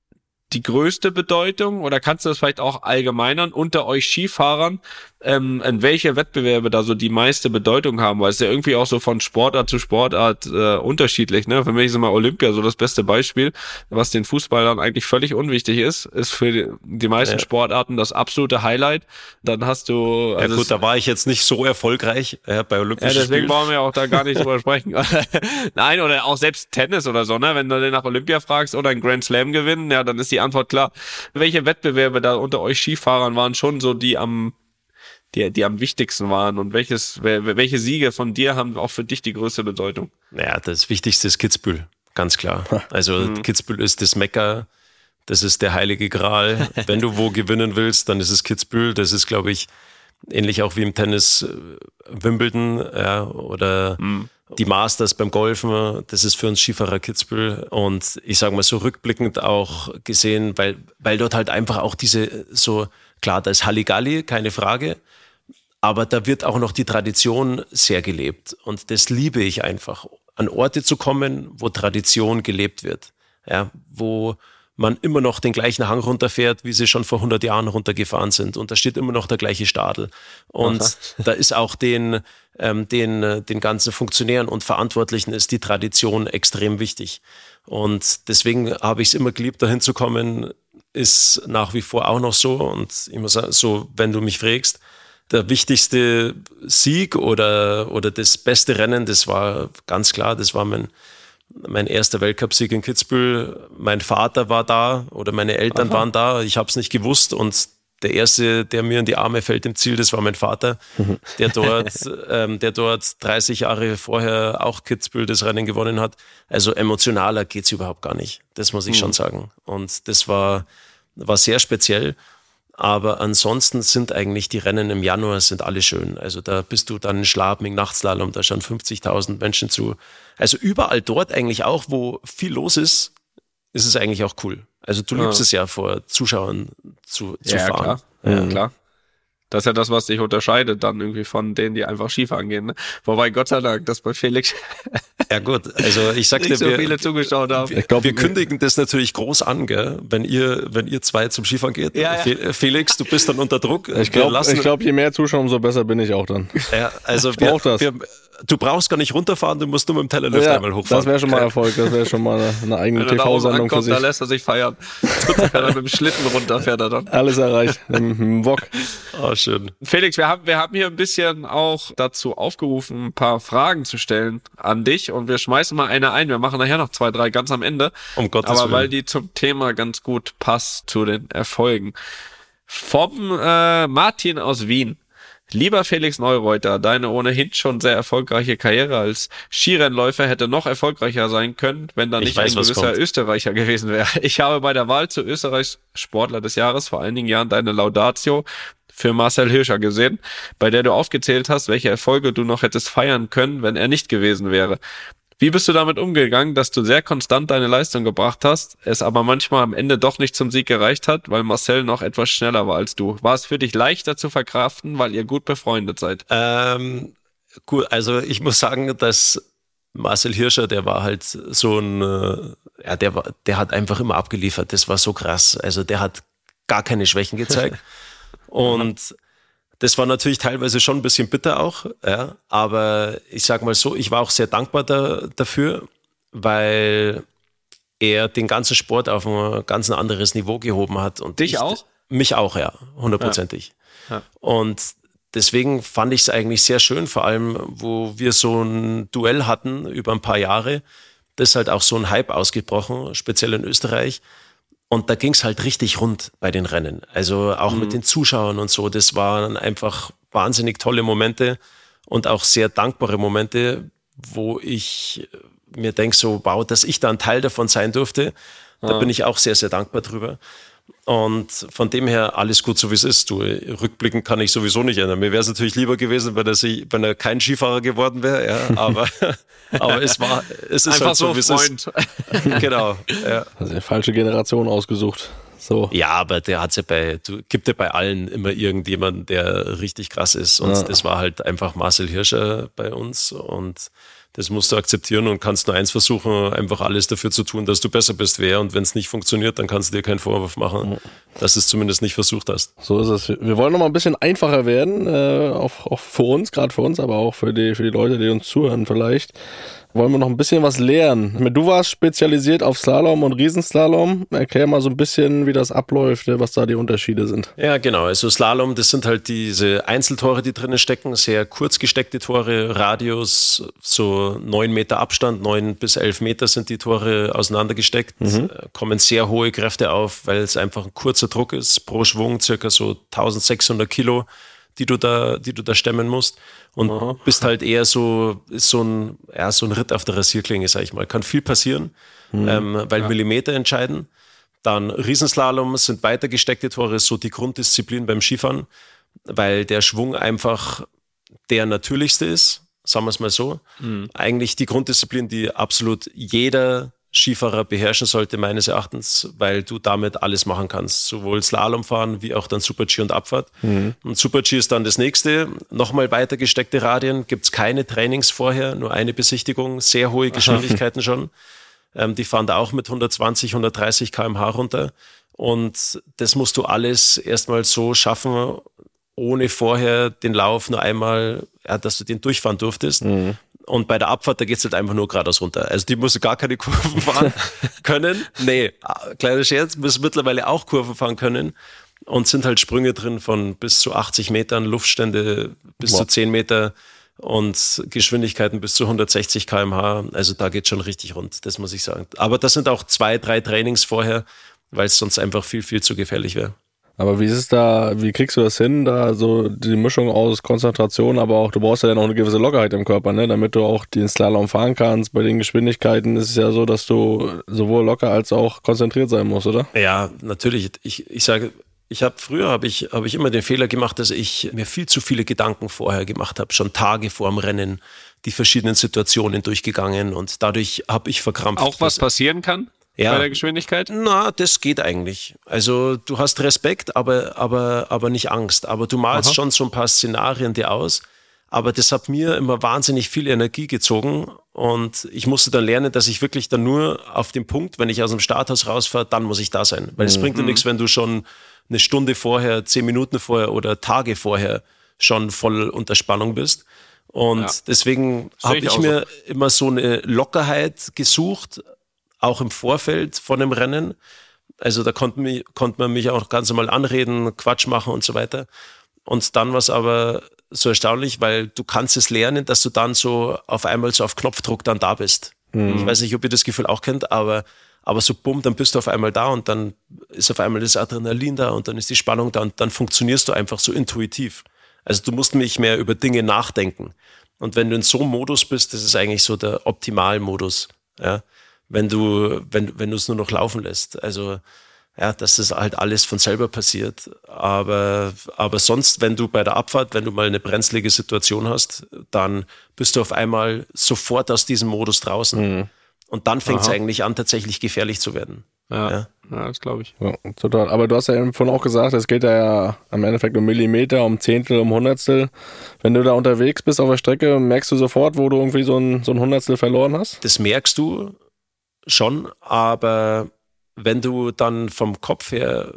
die größte Bedeutung, oder kannst du das vielleicht auch allgemeinern unter euch Skifahrern, ähm, in welche Wettbewerbe da so die meiste Bedeutung haben? Weil es ja irgendwie auch so von Sportart zu Sportart äh, unterschiedlich, ne? Für mich ist immer Olympia so das beste Beispiel, was den Fußballern eigentlich völlig unwichtig ist, ist für die, die meisten ja. Sportarten das absolute Highlight. Dann hast du...
Also ja gut, da war ich jetzt nicht so erfolgreich äh, bei Olympischen Spielen.
Ja, deswegen wollen wir auch da gar nicht drüber sprechen. Nein, oder auch selbst Tennis oder so, ne? Wenn du den nach Olympia fragst oder einen Grand Slam gewinnen, ja, dann ist die Antwort klar. Welche Wettbewerbe da unter euch Skifahrern waren schon so die am die die am wichtigsten waren, und welches welche Siege von dir haben auch für dich die größte Bedeutung?
Naja, das Wichtigste ist Kitzbühel, ganz klar. Also mhm. Kitzbühel ist das Mekka, das ist der heilige Gral. Wenn du wo gewinnen willst, dann ist es Kitzbühel. Das ist, glaube ich, ähnlich auch wie im Tennis Wimbledon, ja, oder mhm. die Masters beim Golfen, das ist für uns Skifahrer Kitzbühel. Und ich sage mal so rückblickend auch gesehen, weil, weil dort halt einfach auch diese so, klar, da ist Halligalli, keine Frage, aber da wird auch noch die Tradition sehr gelebt. Und das liebe ich einfach, an Orte zu kommen, wo Tradition gelebt wird, ja, wo man immer noch den gleichen Hang runterfährt, wie sie schon vor hundert Jahren runtergefahren sind. Und da steht immer noch der gleiche Stadel. Und Aha. da ist auch den, ähm, den, den ganzen Funktionären und Verantwortlichen ist die Tradition extrem wichtig. Und deswegen habe ich es immer geliebt, dahin zu kommen, ist nach wie vor auch noch so. Und ich muss sagen, so, wenn du mich fragst, der wichtigste Sieg oder, oder das beste Rennen, das war ganz klar, das war mein Mein erster Weltcupsieg in Kitzbühel. Mein Vater war da oder meine Eltern Aha. waren da. Ich habe es nicht gewusst, und der erste, der mir in die Arme fällt im Ziel, das war mein Vater, der dort, ähm, der dort dreißig Jahre vorher auch Kitzbühel das Rennen gewonnen hat. Also emotionaler geht's überhaupt gar nicht. Das muss ich mhm. schon sagen. Und das war war sehr speziell. Aber ansonsten sind eigentlich die Rennen im Januar sind alle schön. Also da bist du dann in Schladming, Nachtslalom, da schauen fünfzigtausend Menschen zu. Also überall dort eigentlich auch, wo viel los ist, ist es eigentlich auch cool. Also du ja. liebst es ja, vor Zuschauern zu, zu
ja,
fahren.
Klar. Ja, ja, klar. Das ist ja das, was dich unterscheidet dann irgendwie von denen, die einfach Skifahren gehen. Ne? Wobei, Gott sei Dank, das bei Felix
ja gut, also ich sagte,
nicht so
wir,
viele zugeschaut haben.
Ich glaub, wir kündigen das natürlich groß an, gell? Wenn ihr, wenn ihr zwei zum Skifahren geht. Ja, ja. Felix, du bist dann unter Druck.
Ich glaube, ich glaub, je mehr Zuschauer, umso besser bin ich auch dann.
Ja, also wir, wir, du brauchst gar nicht runterfahren, du musst nur mit dem Tellerlift
ja,
einmal hochfahren.
Das wäre schon mal Erfolg, das wäre schon mal eine, eine eigene T V-Sendung für sich.
Da lässt er sich feiern. Tut er mit dem Schlitten runter, fährt er dann.
Alles erreicht, mit dem Wok.
Oh, schön.
Felix, wir haben, wir haben hier ein bisschen auch dazu aufgerufen, ein paar Fragen zu stellen an dich und wir schmeißen mal eine ein. Wir machen nachher noch zwei, drei ganz am Ende.
Um Gottes
Aber
Willen.
weil die zum Thema ganz gut passt, zu den Erfolgen. Vom äh, Martin aus Wien. Lieber Felix Neureuter, deine ohnehin schon sehr erfolgreiche Karriere als Skirennläufer hätte noch erfolgreicher sein können, wenn da nicht ein gewisser Österreicher gewesen wäre. Ich habe bei der Wahl zu Österreichs Sportler des Jahres vor einigen Jahren deine Laudatio für Marcel Hirscher gesehen, bei der du aufgezählt hast, welche Erfolge du noch hättest feiern können, wenn er nicht gewesen wäre. Wie bist du damit umgegangen, dass du sehr konstant deine Leistung gebracht hast, es aber manchmal am Ende doch nicht zum Sieg gereicht hat, weil Marcel noch etwas schneller war als du? War es für dich leichter zu verkraften, weil ihr gut befreundet seid?
Ähm, gut, also ich muss sagen, dass Marcel Hirscher, der war halt so ein, äh, ja, der war, der hat einfach immer abgeliefert. Das war so krass. Also der hat gar keine Schwächen gezeigt. Und das war natürlich teilweise schon ein bisschen bitter auch, ja, aber ich sag mal so, ich war auch sehr dankbar da, dafür, weil er den ganzen Sport auf ein ganz anderes Niveau gehoben hat. Und
dich
ich,
auch?
Mich auch, ja, hundertprozentig. Ja. Ja. Und deswegen fand ich es eigentlich sehr schön, vor allem, wo wir so ein Duell hatten über ein paar Jahre, das ist halt auch so ein Hype ausgebrochen, speziell in Österreich. Und da ging es halt richtig rund bei den Rennen. Also auch mhm. mit den Zuschauern und so. Das waren einfach wahnsinnig tolle Momente und auch sehr dankbare Momente, wo ich mir denke, so, wow, dass ich da ein Teil davon sein durfte. Da ja. bin ich auch sehr, sehr dankbar drüber. Und von dem her alles gut, so wie es ist. Du, rückblickend kann ich sowieso nicht ändern. Mir wäre es natürlich lieber gewesen, wenn er, sich, wenn er kein Skifahrer geworden wäre. Ja, aber, aber es war, es ist
einfach
halt so,
so
wie es
Freund.
ist. Genau. Ja.
Also die falsche Generation ausgesucht. So.
Ja, aber der hat's ja bei, du gibt ja bei allen immer irgendjemanden, der richtig krass ist. Und ja. das war halt einfach Marcel Hirscher bei uns. Und das musst du akzeptieren und kannst nur eins versuchen, einfach alles dafür zu tun, dass du besser bist wer. Und wenn es nicht funktioniert, dann kannst du dir keinen Vorwurf machen, dass du es zumindest nicht versucht hast.
So ist es. Wir wollen noch mal ein bisschen einfacher werden, äh, auch, auch für uns, gerade für uns, aber auch für die, für die Leute, die uns zuhören vielleicht. Wollen wir noch ein bisschen was lernen. Du warst spezialisiert auf Slalom und Riesenslalom. Erklär mal so ein bisschen, wie das abläuft, was da die Unterschiede sind.
Ja, genau. Also Slalom, das sind halt diese Einzeltore, die drinnen stecken. Sehr kurz gesteckte Tore, Radius, so neun Meter Abstand, neun bis elf Meter sind die Tore auseinandergesteckt. Mhm. Kommen sehr hohe Kräfte auf, weil es einfach ein kurzer Druck ist. Pro Schwung circa so eintausendsechshundert Kilo, die du da, die du da stemmen musst. Und Aha. bist halt eher so, ist so ein, ja, so ein Ritt auf der Rasierklinge, sag ich mal. Kann viel passieren, mhm. ähm, weil ja. Millimeter entscheiden. Dann Riesenslalom sind weiter gesteckte Tore, so die Grunddisziplin beim Skifahren, weil der Schwung einfach der natürlichste ist, sagen wir es mal so. Mhm. Eigentlich die Grunddisziplin, die absolut jeder Skifahrer beherrschen sollte, meines Erachtens, weil du damit alles machen kannst. Sowohl Slalom fahren, wie auch dann Super-G und Abfahrt. Mhm. Und Super-G ist dann das nächste. Nochmal weiter gesteckte Radien. Gibt es keine Trainings vorher, nur eine Besichtigung. Sehr hohe Geschwindigkeiten schon. Ähm, die fahren da auch mit hundertzwanzig, hundertdreißig Kilometer pro Stunde runter. Und das musst du alles erstmal so schaffen, ohne vorher den Lauf nur einmal, ja, dass du den durchfahren durftest. Mhm. Und bei der Abfahrt, da geht's halt einfach nur geradeaus runter. Also die musst du gar keine Kurven fahren können. Nee, kleiner Scherz, müssen mittlerweile auch Kurven fahren können. Und sind halt Sprünge drin von bis zu achtzig Metern, Luftstände bis wow. zu zehn Meter und Geschwindigkeiten bis zu hundertsechzig Kilometer pro Stunde. Also da geht's schon richtig rund, das muss ich sagen. Aber das sind auch zwei, drei Trainings vorher, weil es sonst einfach viel, viel zu gefährlich wäre.
Aber wie ist es da, wie kriegst du das hin, da so die Mischung aus Konzentration, aber auch, du brauchst ja dann auch eine gewisse Lockerheit im Körper, ne, damit du auch den Slalom fahren kannst. Bei den Geschwindigkeiten ist es ja so, dass du sowohl locker als auch konzentriert sein musst, oder?
Ja, natürlich. Ich, ich sage, ich habe früher, habe ich, habe ich immer den Fehler gemacht, dass ich mir viel zu viele Gedanken vorher gemacht habe, schon Tage vor dem Rennen, die verschiedenen Situationen durchgegangen und dadurch habe ich verkrampft.
Auch was passieren kann? Ja. Bei der Geschwindigkeit?
Na, das geht eigentlich. Also du hast Respekt, aber, aber, aber nicht Angst. Aber du malst Aha. schon so ein paar Szenarien dir aus. Aber das hat mir immer wahnsinnig viel Energie gezogen. Und ich musste dann lernen, dass ich wirklich dann nur auf dem Punkt, wenn ich aus dem Starthaus rausfahre, dann muss ich da sein. Weil es mhm. bringt dir nichts, wenn du schon eine Stunde vorher, zehn Minuten vorher oder Tage vorher schon voll unter Spannung bist. Und ja. deswegen habe ich, ich mir so. immer so eine Lockerheit gesucht, auch im Vorfeld von dem Rennen. Also da konnte, mich, konnte man mich auch ganz normal anreden, Quatsch machen und so weiter. Und dann war es aber so erstaunlich, weil du kannst es lernen, dass du dann so auf einmal so auf Knopfdruck dann da bist. Mhm. Ich weiß nicht, ob ihr das Gefühl auch kennt, aber, aber so bumm, dann bist du auf einmal da und dann ist auf einmal das Adrenalin da und dann ist die Spannung da und dann funktionierst du einfach so intuitiv. Also du musst nicht mehr über Dinge nachdenken. Und wenn du in so einem Modus bist, das ist eigentlich so der Optimalmodus, ja. Wenn du, wenn, wenn du es nur noch laufen lässt. Also, ja, dass das halt alles von selber passiert. Aber, aber sonst, wenn du bei der Abfahrt, wenn du mal eine brenzlige Situation hast, dann bist du auf einmal sofort aus diesem Modus draußen. Mhm. Und dann fängt es eigentlich an, tatsächlich gefährlich zu werden.
Ja, ja. ja das glaube ich.
Ja, total. Aber du hast ja eben vorhin auch gesagt, es geht ja am Endeffekt um Millimeter, um Zehntel, um Hundertstel. Wenn du da unterwegs bist auf der Strecke, merkst du sofort, wo du irgendwie so ein, so ein Hundertstel verloren hast?
Das merkst du schon, aber wenn du dann vom Kopf her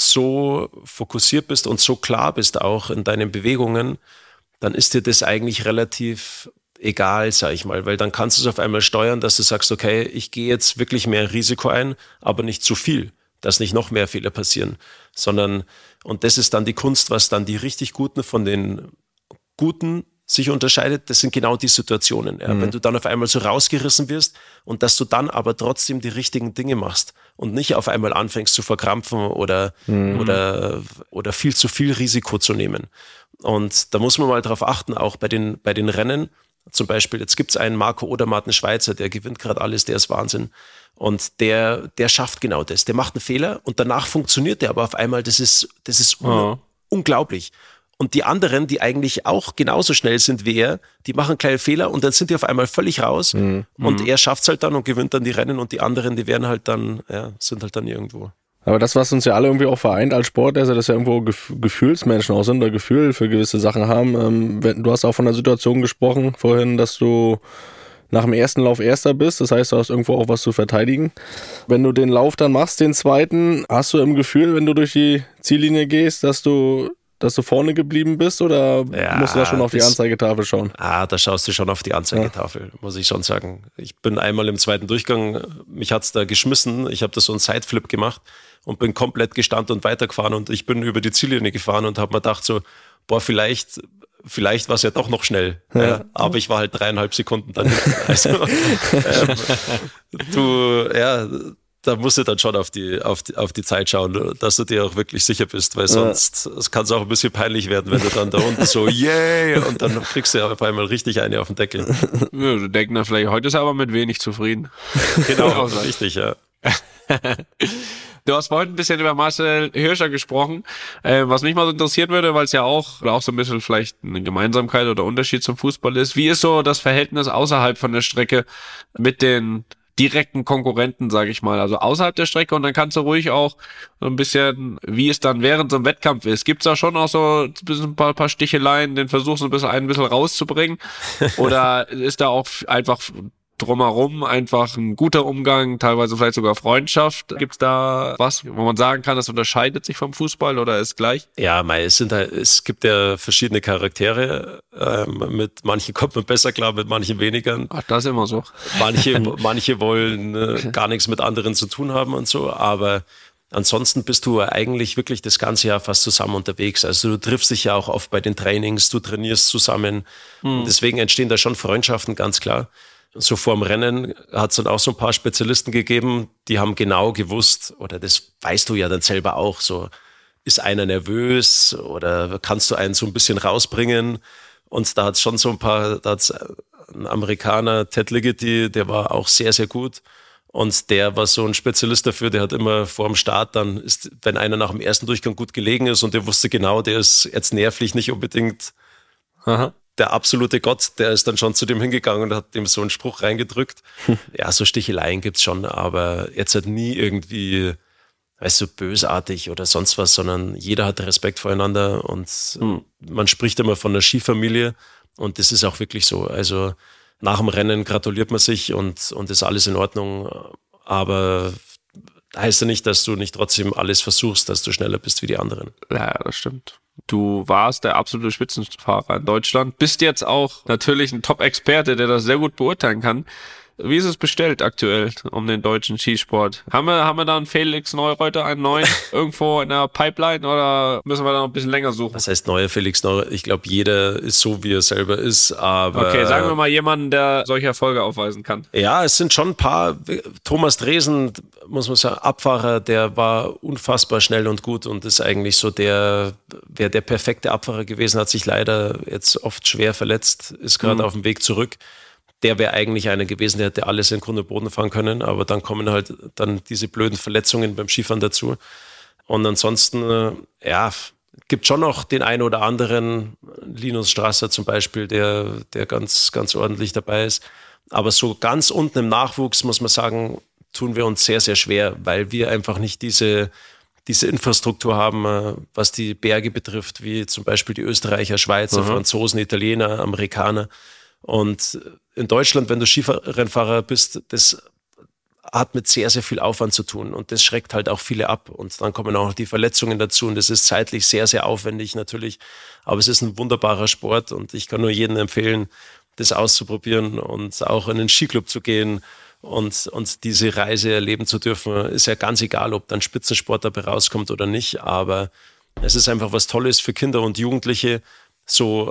so fokussiert bist und so klar bist auch in deinen Bewegungen, dann ist dir das eigentlich relativ egal, sag ich mal, weil dann kannst du es auf einmal steuern, dass du sagst, okay, ich gehe jetzt wirklich mehr Risiko ein, aber nicht zu viel, dass nicht noch mehr Fehler passieren, sondern, und das ist dann die Kunst, was dann die richtig Guten von den Guten sich unterscheidet, das sind genau die Situationen. Ja. Mhm. Wenn du dann auf einmal so rausgerissen wirst und dass du dann aber trotzdem die richtigen Dinge machst und nicht auf einmal anfängst zu verkrampfen oder, mhm. oder, oder viel zu viel Risiko zu nehmen. Und da muss man mal drauf achten, auch bei den, bei den Rennen. Zum Beispiel, jetzt gibt es einen Marco Odermatt, einen Schweizer, der gewinnt gerade alles, der ist Wahnsinn. Und der, der schafft genau das. Der macht einen Fehler und danach funktioniert der aber auf einmal. Das ist, das ist un- oh. unglaublich. Und die anderen, die eigentlich auch genauso schnell sind wie er, die machen kleine Fehler und dann sind die auf einmal völlig raus. Mhm. Und er schafft es halt dann und gewinnt dann die Rennen und die anderen, die werden halt dann, ja, sind halt dann irgendwo.
Aber das, was uns ja alle irgendwie auch vereint als Sportler, ist ja, dass wir irgendwo Gef- Gefühlsmenschen auch sind oder Gefühl für gewisse Sachen haben. Ähm, wenn, du hast auch von der Situation gesprochen vorhin, dass du nach dem ersten Lauf Erster bist. Das heißt, du hast irgendwo auch was zu verteidigen. Wenn du den Lauf dann machst, den zweiten, hast du im Gefühl, wenn du durch die Ziellinie gehst, dass du dass du vorne geblieben bist oder ja, musst du da schon auf das, die Anzeigetafel schauen?
Ah, da schaust du schon auf die Anzeigetafel, ja. muss ich schon sagen. Ich bin einmal im zweiten Durchgang, mich hat's da geschmissen, ich habe da so einen Sideflip gemacht und bin komplett gestanden und weitergefahren und ich bin über die Ziellinie gefahren und habe mir gedacht so, boah, vielleicht vielleicht war es ja doch noch schnell, ja. Ja, aber ich war halt dreieinhalb Sekunden dann hinten. Also, ähm, du, ja, da musst du dann schon auf die, auf die, auf die Zeit schauen, dass du dir auch wirklich sicher bist, weil sonst ja. es kann es auch ein bisschen peinlich werden, wenn du dann da unten so, yay, und dann kriegst du auf einmal richtig eine auf den Deckel.
Ja, du denkst, na, vielleicht heute ist er aber mit wenig zufrieden.
Genau, richtig, ja.
Du hast vorhin ein bisschen über Marcel Hirscher gesprochen, äh, was mich mal so interessieren würde, weil es ja auch, auch so ein bisschen vielleicht eine Gemeinsamkeit oder Unterschied zum Fußball ist. Wie ist so das Verhältnis außerhalb von der Strecke mit den direkten Konkurrenten, sage ich mal, also außerhalb der Strecke, und dann kannst du ruhig auch so ein bisschen, wie es dann während so einem Wettkampf ist. Gibt's da schon auch so ein bisschen ein paar, paar Sticheleien, den versuchst du ein bisschen, ein bisschen rauszubringen? Oder ist da auch einfach drumherum einfach ein guter Umgang, teilweise vielleicht sogar Freundschaft? Gibt's da was, wo man sagen kann, das unterscheidet sich vom Fußball oder ist gleich?
Ja, mei, es sind halt, es gibt ja verschiedene Charaktere. Ähm, mit manchen kommt man besser klar, mit manchen weniger.
Ach, das ist immer so.
Manche, manche wollen äh, gar nichts mit anderen zu tun haben und so, aber ansonsten bist du eigentlich wirklich das ganze Jahr fast zusammen unterwegs. Also du triffst dich ja auch oft bei den Trainings, du trainierst zusammen. Hm. Deswegen entstehen da schon Freundschaften, ganz klar. So vorm Rennen hat es dann auch so ein paar Spezialisten gegeben, die haben genau gewusst, oder das weißt du ja dann selber auch, so ist einer nervös oder kannst du einen so ein bisschen rausbringen? Und da hat es schon so ein paar, da hat's ein Amerikaner, Ted Ligety, der war auch sehr, sehr gut. Und der war so ein Spezialist dafür, der hat immer vor dem Start dann, ist, wenn einer nach dem ersten Durchgang gut gelegen ist und der wusste genau, der ist jetzt nervlich nicht unbedingt Aha. der absolute Gott, der ist dann schon zu dem hingegangen und hat dem so einen Spruch reingedrückt. Hm. Ja, so Sticheleien gibt's schon, aber jetzt halt nie irgendwie, weißt du, bösartig oder sonst was, sondern jeder hat Respekt voreinander und hm. man spricht immer von einer Skifamilie und das ist auch wirklich so. Also nach dem Rennen gratuliert man sich und, und ist alles in Ordnung, aber heißt ja nicht, dass du nicht trotzdem alles versuchst, dass du schneller bist wie die anderen.
Ja, das stimmt. Du warst der absolute Spitzenfahrer in Deutschland, bist jetzt auch natürlich ein Top-Experte, der das sehr gut beurteilen kann. Wie ist es bestellt aktuell um den deutschen Skisport? Haben wir, haben wir da einen Felix Neureuter, einen neuen, irgendwo in der Pipeline oder müssen wir da noch ein bisschen länger suchen?
Was heißt neuer Felix Neureuter? Ich glaube, jeder ist so, wie er selber ist, aber...
Okay, sagen wir mal jemanden, der solche Erfolge aufweisen kann.
Ja, es sind schon ein paar. Thomas Dresen, muss man sagen, Abfahrer, der war unfassbar schnell und gut und ist eigentlich so der, wäre der perfekte Abfahrer gewesen, hat sich leider jetzt oft schwer verletzt, ist gerade mhm. auf dem Weg zurück. Der wäre eigentlich einer gewesen, der hätte alles in Grund und Boden fahren können, aber dann kommen halt dann diese blöden Verletzungen beim Skifahren dazu. Und ansonsten, ja, gibt schon noch den einen oder anderen, Linus Strasser zum Beispiel, der, der ganz, ganz ordentlich dabei ist. Aber so ganz unten im Nachwuchs, muss man sagen, tun wir uns sehr, sehr schwer, weil wir einfach nicht diese, diese Infrastruktur haben, was die Berge betrifft, wie zum Beispiel die Österreicher, Schweizer, mhm. Franzosen, Italiener, Amerikaner. Und in Deutschland, wenn du Skirennfahrer bist, das hat mit sehr, sehr viel Aufwand zu tun und das schreckt halt auch viele ab und dann kommen auch noch die Verletzungen dazu und das ist zeitlich sehr, sehr aufwendig natürlich, aber es ist ein wunderbarer Sport und ich kann nur jedem empfehlen, das auszuprobieren und auch in den Skiclub zu gehen und, und diese Reise erleben zu dürfen. Ist ja ganz egal, ob dann Spitzensport dabei rauskommt oder nicht, aber es ist einfach was Tolles für Kinder und Jugendliche, so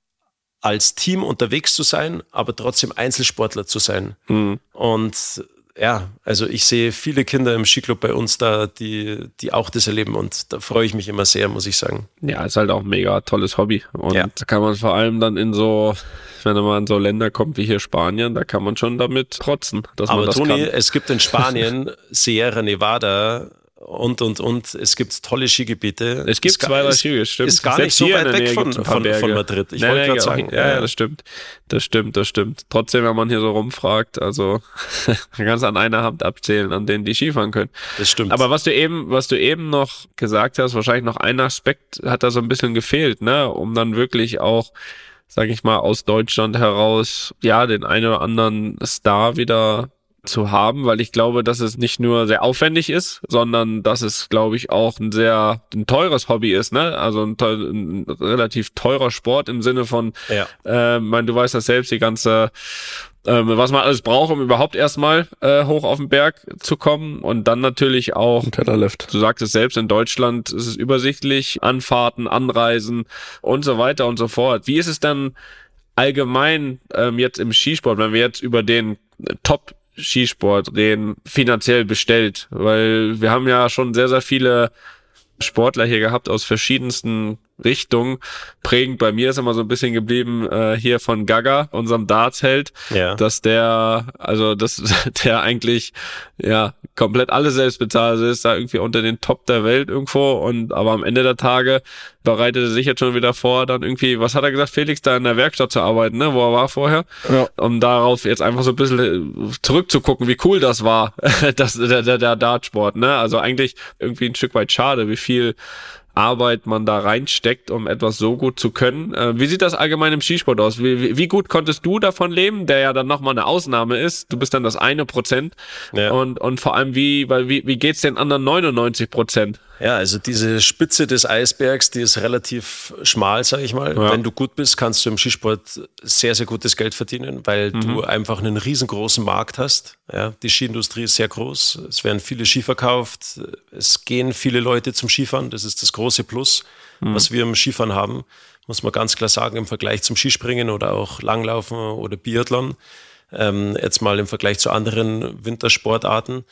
als Team unterwegs zu sein, aber trotzdem Einzelsportler zu sein. Mhm. Und ja, also ich sehe viele Kinder im Skiclub bei uns da, die, die auch das erleben und da freue ich mich immer sehr, muss ich sagen.
Ja, ist halt auch ein mega tolles Hobby und ja. Da kann man vor allem dann in so, wenn man in so Länder kommt wie hier Spanien, da kann man schon damit trotzen, dass
aber
man das
Toni,
kann.
Es gibt in Spanien Sierra Nevada und, und, und. Es gibt tolle Skigebiete.
Es gibt zwei, drei Skigebiete, stimmt.
Ist gar
Selbst
nicht so weit weg von, von, von Madrid. Ich
nee,
wollte
nee,
gerade sagen.
Ja, ja, das stimmt. Das stimmt, das stimmt. Trotzdem, wenn man hier so rumfragt, also man kann es an einer Hand abzählen, an denen die Skifahren können.
Das stimmt.
Aber was du eben, was du eben noch gesagt hast, wahrscheinlich noch ein Aspekt hat da so ein bisschen gefehlt, ne, um dann wirklich auch, sag ich mal, aus Deutschland heraus, ja, den einen oder anderen Star wieder zu haben, weil ich glaube, dass es nicht nur sehr aufwendig ist, sondern dass es, glaube ich, auch ein sehr ein teures Hobby ist, ne? Also ein, ein relativ teurer Sport im Sinne von, ja. äh, mein, du weißt das selbst, die ganze, äh, was man alles braucht, um überhaupt erstmal äh, hoch auf den Berg zu kommen und dann natürlich auch,
Tellerlift.
Du sagst es selbst, in Deutschland ist es übersichtlich, Anfahrten, Anreisen und so weiter und so fort. Wie ist es dann allgemein ähm, jetzt im Skisport, wenn wir jetzt über den Top Skisport reden, finanziell bestellt, weil wir haben ja schon sehr, sehr viele Sportler hier gehabt aus verschiedensten Richtungen. Prägend bei mir ist immer so ein bisschen geblieben, äh, hier von Gaga, unserem Dartsheld, ja. dass der, also dass der eigentlich ja komplett alles selbst bezahlt ist, da irgendwie unter den Top der Welt irgendwo und aber am Ende der Tage bereitet er sich jetzt schon wieder vor, dann irgendwie, was hat er gesagt, Felix, da in der Werkstatt zu arbeiten, ne, wo er war vorher, ja. um darauf jetzt einfach so ein bisschen zurückzugucken, wie cool das war, das, der, der, der Dartsport, ne, also eigentlich irgendwie ein Stück weit schade, wie viel Arbeit man da reinsteckt, um etwas so gut zu können. Äh, wie sieht das allgemein im Skisport aus? Wie, wie gut konntest du davon leben, der ja dann nochmal eine Ausnahme ist? Du bist dann das eine Prozent. Ja. Und, und vor allem, wie, weil, wie, wie geht's den anderen neunundneunzig Prozent?
Ja, also diese Spitze des Eisbergs, die ist relativ schmal, sag ich mal. Ja. Wenn du gut bist, kannst du im Skisport sehr, sehr gutes Geld verdienen, weil mhm. du einfach einen riesengroßen Markt hast. Ja, die Skiindustrie ist sehr groß. Es werden viele Ski verkauft. Es gehen viele Leute zum Skifahren. Das ist das große Plus, mhm. was wir im Skifahren haben. Muss man ganz klar sagen, im Vergleich zum Skispringen oder auch Langlaufen oder Biathlon. Ähm, jetzt mal im Vergleich zu anderen Wintersportarten.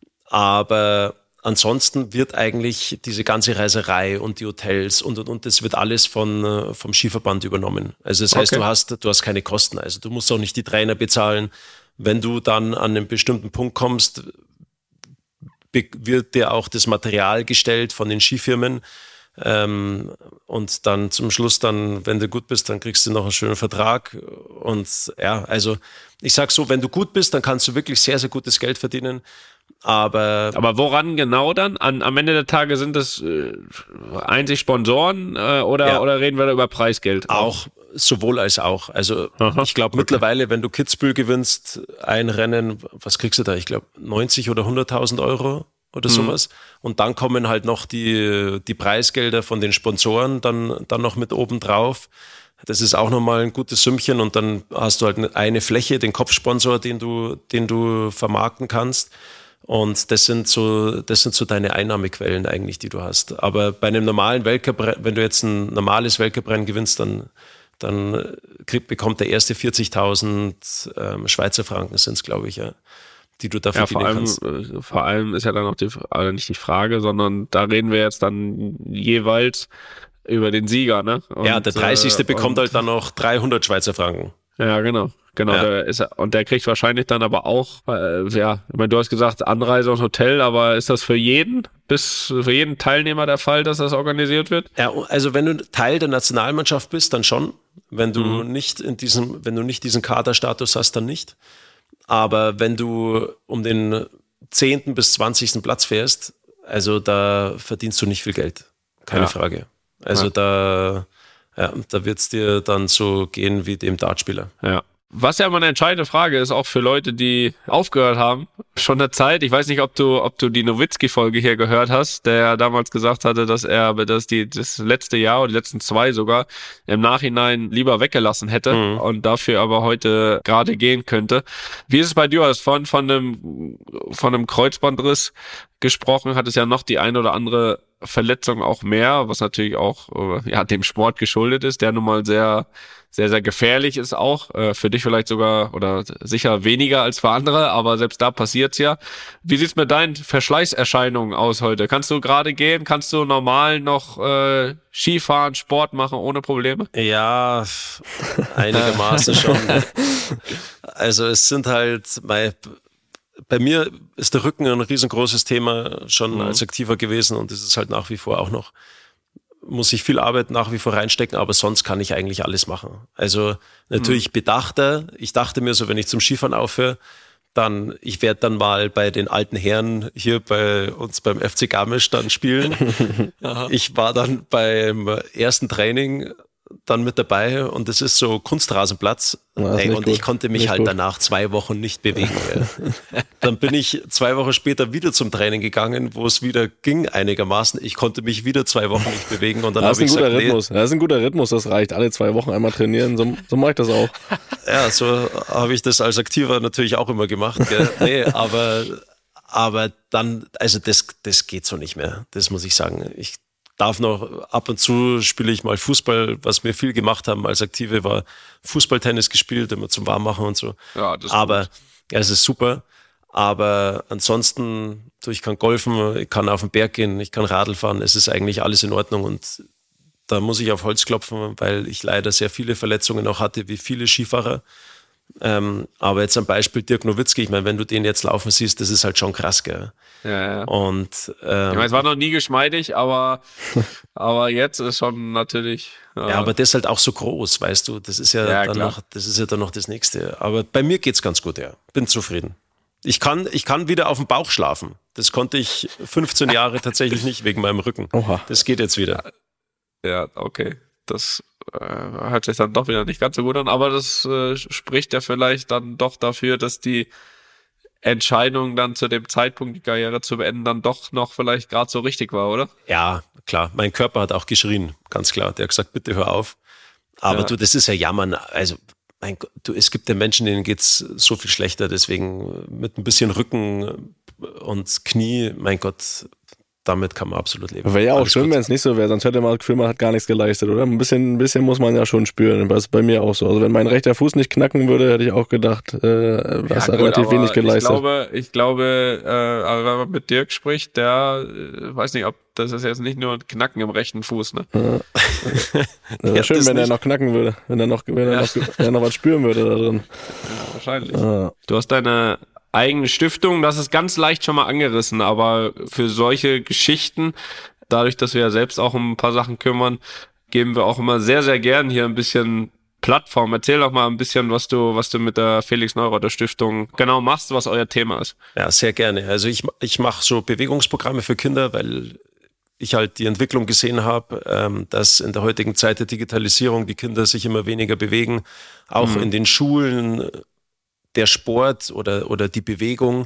Aber ansonsten wird eigentlich diese ganze Reiserei und die Hotels und, und, und das wird alles von, vom Skiverband übernommen. Also das heißt, okay. du hast, du hast keine Kosten. Also du musst auch nicht die Trainer bezahlen. Wenn du dann an einen bestimmten Punkt kommst, wird dir auch das Material gestellt von den Skifirmen. Ähm, und dann zum Schluss dann, wenn du gut bist, dann kriegst du noch einen schönen Vertrag. Und ja, also ich sag so, wenn du gut bist, dann kannst du wirklich sehr, sehr gutes Geld verdienen. Aber,
aber woran genau dann? An, am Ende der Tage sind das äh, einzig Sponsoren äh, oder, ja. oder reden wir da über Preisgeld?
Auch, sowohl als auch. Also Aha, ich glaube okay. mittlerweile, wenn du Kitzbühel gewinnst, ein Rennen, was kriegst du da? Ich glaube neunzig oder hunderttausend Euro oder mhm. sowas. Und dann kommen halt noch die, die Preisgelder von den Sponsoren dann, dann noch mit oben drauf. Das ist auch nochmal ein gutes Sümmchen und dann hast du halt eine Fläche, den Kopfsponsor, den du, den du vermarkten kannst. Und das sind so, das sind so deine Einnahmequellen eigentlich, die du hast. Aber bei einem normalen Weltcup, wenn du jetzt ein normales Weltcuprennen gewinnst, dann, dann krieg, bekommt der erste vierzigtausend ähm, Schweizer Franken sind es, glaube ich, ja, die du dafür
ja, vor allem,
kannst.
Vor allem ist ja dann auch die, also nicht die Frage, sondern da reden wir jetzt dann jeweils über den Sieger, ne? Und,
ja, der dreißigste äh, bekommt halt dann noch dreihundert Schweizer Franken.
Ja, genau. Genau, ja. Der ist, und der kriegt wahrscheinlich dann aber auch, äh, ja, ich meine, du hast gesagt Anreise und Hotel, aber ist das für jeden, bis für jeden Teilnehmer der Fall, dass das organisiert wird?
Ja, also wenn du Teil der Nationalmannschaft bist, dann schon. Wenn du mhm. nicht in diesem, wenn du nicht diesen Kaderstatus hast, dann nicht. Aber wenn du um den zehnten bis zwanzigsten Platz fährst, also da verdienst du nicht viel Geld. Keine ja. Frage. Also ja. da, ja, da wird's dir dann so gehen wie dem Dartspieler.
Ja. Was ja mal eine entscheidende Frage ist, auch für Leute, die aufgehört haben, schon eine Zeit. Ich weiß nicht, ob du, ob du die Nowitzki-Folge hier gehört hast, der damals gesagt hatte, dass er dass die, das letzte Jahr oder die letzten zwei sogar im Nachhinein lieber weggelassen hätte mhm. und dafür aber heute gerade gehen könnte. Wie ist es bei dir? Du hast von, von einem, von einem Kreuzbandriss gesprochen, hat es ja noch die eine oder andere Verletzung auch mehr, was natürlich auch ja dem Sport geschuldet ist, der nun mal sehr sehr, sehr gefährlich ist auch, äh, für dich vielleicht sogar oder sicher weniger als für andere, aber selbst da passiert's ja. Wie sieht's mit deinen Verschleißerscheinungen aus heute? Kannst du gerade gehen? Kannst du normal noch äh, Skifahren, Sport machen ohne Probleme?
Ja, einigermaßen schon. Also es sind halt, bei, bei mir ist der Rücken ein riesengroßes Thema schon mhm. als Aktiver gewesen und ist es halt nach wie vor auch noch. Muss ich viel Arbeit nach wie vor reinstecken, aber sonst kann ich eigentlich alles machen. Also natürlich mhm. bedachter. Ich dachte mir so, wenn ich zum Skifahren aufhöre, dann, ich werde dann mal bei den alten Herren hier bei uns beim F C Garmisch dann spielen. Ich war dann beim ersten Training dann mit dabei und es ist so Kunstrasenplatz. Ja, Ey, und gut. ich konnte mich nicht halt gut. danach zwei Wochen nicht bewegen. Dann bin ich zwei Wochen später wieder zum Training gegangen, wo es wieder ging einigermaßen. Ich konnte mich wieder zwei Wochen nicht bewegen und dann habe ich gesagt,
Rhythmus. Nee. Das ist ein guter Rhythmus, das reicht. Alle zwei Wochen einmal trainieren, so, so mache ich das auch.
Ja, so habe ich das als Aktiver natürlich auch immer gemacht. Gell? Nee, aber, aber dann, also das, das geht so nicht mehr. Das muss ich sagen. Ich darf noch, ab und zu spiele ich mal Fußball, was wir viel gemacht haben als Aktive, war Fußballtennis gespielt, immer zum Warmmachen und so. Ja, das ist Aber, gut. ja, es ist super. Aber ansonsten, ich kann golfen, ich kann auf den Berg gehen, ich kann Radl fahren, es ist eigentlich alles in Ordnung und da muss ich auf Holz klopfen, weil ich leider sehr viele Verletzungen auch hatte, wie viele Skifahrer. Ähm, aber jetzt am Beispiel Dirk Nowitzki, ich meine, wenn du den jetzt laufen siehst, das ist halt schon krass, gell?
Ja, ja.
Und, ähm,
ich meine, es war noch nie geschmeidig, aber, aber jetzt ist schon natürlich.
Ja. ja, aber das ist halt auch so groß, weißt du, das ist ja, ja dann noch, das ist ja dann noch das Nächste. Aber bei mir geht's ganz gut, ja. Bin zufrieden. Ich kann, ich kann wieder auf dem Bauch schlafen. Das konnte ich fünfzehn Jahre tatsächlich nicht wegen meinem Rücken. Oha. Das geht jetzt wieder.
Ja, okay. Das äh, hört sich dann doch wieder nicht ganz so gut an, aber das äh, spricht ja vielleicht dann doch dafür, dass die Entscheidung dann zu dem Zeitpunkt, die Karriere zu beenden, dann doch noch vielleicht gerade so richtig war, oder?
Ja, klar. Mein Körper hat auch geschrien, ganz klar. Der hat gesagt, bitte hör auf. Aber ja. du, das ist ja Jammern. Also, mein Gott, du, es gibt ja Menschen, denen geht's so viel schlechter. Deswegen mit ein bisschen Rücken und Knie, mein Gott, damit kann man absolut leben.
Wäre ja auch Alles schön, wenn es nicht so wäre, sonst hätte man das Gefühl, man hat gar nichts geleistet, oder? Ein bisschen, ein bisschen muss man ja schon spüren. Das ist bei mir auch so. Also wenn mein rechter Fuß nicht knacken würde, hätte ich auch gedacht, äh, hast ja, relativ wenig geleistet.
Ich glaube, ich glaube, äh, aber wenn man mit Dirk spricht, der äh, weiß nicht, ob das ist jetzt nicht nur ein Knacken im rechten Fuß, ne?
Ja. Wäre ja, schön, wenn er noch knacken würde, wenn er noch, wenn er ja. noch, wenn er noch was spüren würde da drin.
Ja, wahrscheinlich. Ah. Du hast deine eigene Stiftung, das ist ganz leicht schon mal angerissen, aber für solche Geschichten, dadurch, dass wir ja selbst auch um ein paar Sachen kümmern, geben wir auch immer sehr, sehr gern hier ein bisschen Plattform. Erzähl doch mal ein bisschen, was du, was du mit der Felix Neureuter Stiftung genau machst, was euer Thema ist.
Ja, sehr gerne. Also ich, ich mache so Bewegungsprogramme für Kinder, weil ich halt die Entwicklung gesehen habe, ähm, dass in der heutigen Zeit der Digitalisierung die Kinder sich immer weniger bewegen, auch mhm. in den Schulen der Sport oder, oder die Bewegung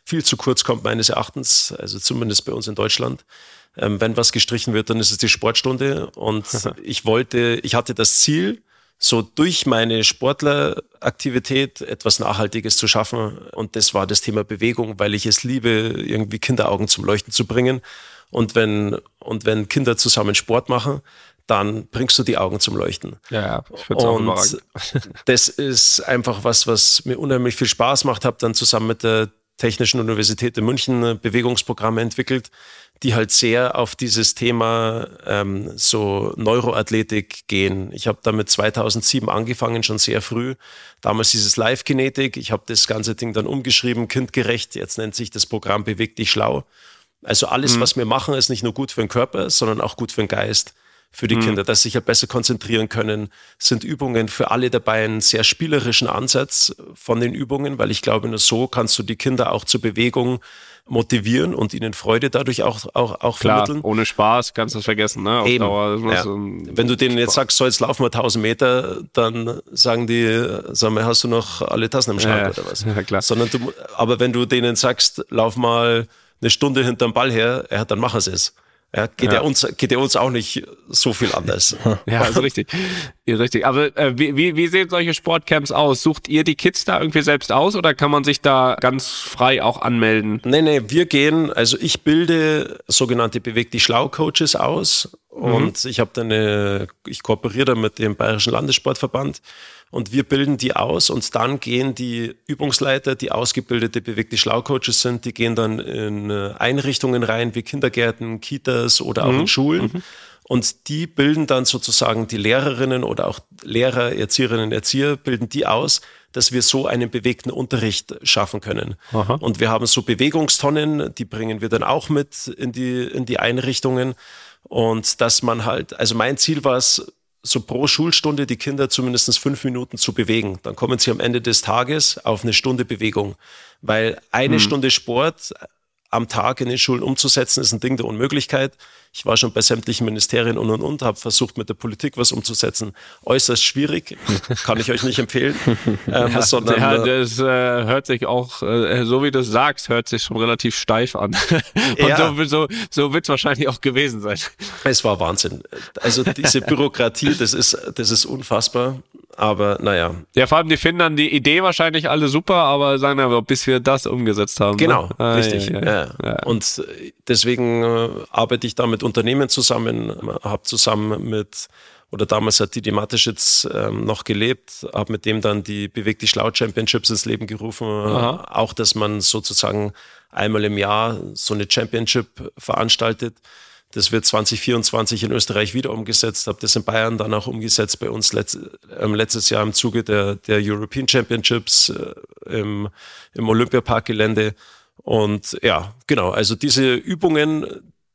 viel zu kurz kommt meines Erachtens, also zumindest bei uns in Deutschland. Ähm, wenn was gestrichen wird, dann ist es die Sportstunde. Und ich wollte, ich hatte das Ziel, so durch meine Sportleraktivität etwas Nachhaltiges zu schaffen. Und das war das Thema Bewegung, weil ich es liebe, irgendwie Kinderaugen zum Leuchten zu bringen. Und wenn, und wenn Kinder zusammen Sport machen, dann bringst du die Augen zum Leuchten.
Ja, ja, ich finde es auch überragend.
Das ist einfach was, was mir unheimlich viel Spaß macht. Habe dann zusammen mit der Technischen Universität in München Bewegungsprogramme entwickelt, die halt sehr auf dieses Thema ähm, so Neuroathletik gehen. Ich habe damit zweitausendsieben angefangen, schon sehr früh. Damals dieses Live-Kinetik. Ich habe das ganze Ding dann umgeschrieben, kindgerecht. Jetzt nennt sich das Programm Beweg dich schlau. Also alles, mhm. was wir machen, ist nicht nur gut für den Körper, sondern auch gut für den Geist, für die mhm. Kinder, dass sie sich halt besser konzentrieren können. Sind Übungen für alle dabei, einen sehr spielerischen Ansatz von den Übungen, weil ich glaube, nur so kannst du die Kinder auch zur Bewegung motivieren und ihnen Freude dadurch auch, auch, auch
Klar,
vermitteln.
Ohne Spaß kannst du es vergessen. Ne? Auf
Eben,
Dauer,
ja.
so
Wenn du denen jetzt sagst, so jetzt laufen wir tausend Meter, dann sagen die, sag mal, hast du noch alle Tassen im Schrank
ja,
oder was?
Ja, klar.
Sondern du, aber wenn du denen sagst, lauf mal eine Stunde hinterm Ball her, ja, dann machen sie es. Ja, geht ja. ja uns, geht ja uns auch nicht so viel anders.
Ja, also richtig. Ja, richtig. Aber äh, wie, wie, wie sehen solche Sportcamps aus? Sucht ihr die Kids da irgendwie selbst aus oder kann man sich da ganz frei auch anmelden?
Nee, nee, wir gehen, also ich bilde sogenannte Beweg dich schlau Coaches aus und mhm. ich habe da eine, ich kooperiere da mit dem Bayerischen Landessportverband. Und wir bilden die aus und dann gehen die Übungsleiter, die ausgebildete Beweg dich schlau Coaches sind, die gehen dann in Einrichtungen rein wie Kindergärten, Kitas oder auch mhm. in Schulen. Mhm. Und die bilden dann sozusagen die Lehrerinnen oder auch Lehrer, Erzieherinnen, Erzieher, bilden die aus, dass wir so einen bewegten Unterricht schaffen können. Aha. Und wir haben so Bewegungstonnen, die bringen wir dann auch mit in die, in die Einrichtungen. Und dass man halt, also mein Ziel war es, so pro Schulstunde die Kinder zumindest fünf Minuten zu bewegen. Dann kommen sie am Ende des Tages auf eine Stunde Bewegung. Weil eine hm. Stunde Sport am Tag in den Schulen umzusetzen, ist ein Ding der Unmöglichkeit. Ich war schon bei sämtlichen Ministerien und und und, habe versucht, mit der Politik was umzusetzen. Äußerst schwierig, kann ich euch nicht empfehlen. ähm,
ja,
sondern,
ja, das äh, hört sich auch, äh, so wie du es sagst, hört sich schon relativ steif an. Und ja. so, so, so wird es wahrscheinlich auch gewesen sein.
Es war Wahnsinn. Also diese Bürokratie, das ist, das ist unfassbar. Aber naja.
Ja, vor allem die finden dann die Idee wahrscheinlich alle super, aber sagen aber, bis wir das umgesetzt haben.
Genau,
ne?
ah, richtig.
Ja,
ja, ja. Ja. Und deswegen äh, arbeite ich da mit Unternehmen zusammen, habe zusammen mit, oder damals hat Didi Mateschitz ähm, noch gelebt, habe mit dem dann die Beweg dich schlau Championships ins Leben gerufen. Aha. Auch, dass man sozusagen einmal im Jahr so eine Championship veranstaltet. Das wird zwanzig vierundzwanzig in Österreich wieder umgesetzt, habe das in Bayern dann auch umgesetzt bei uns letzt, äh, letztes Jahr im Zuge der, der European Championships äh, im, im Olympiaparkgelände. Und ja, genau, also diese Übungen,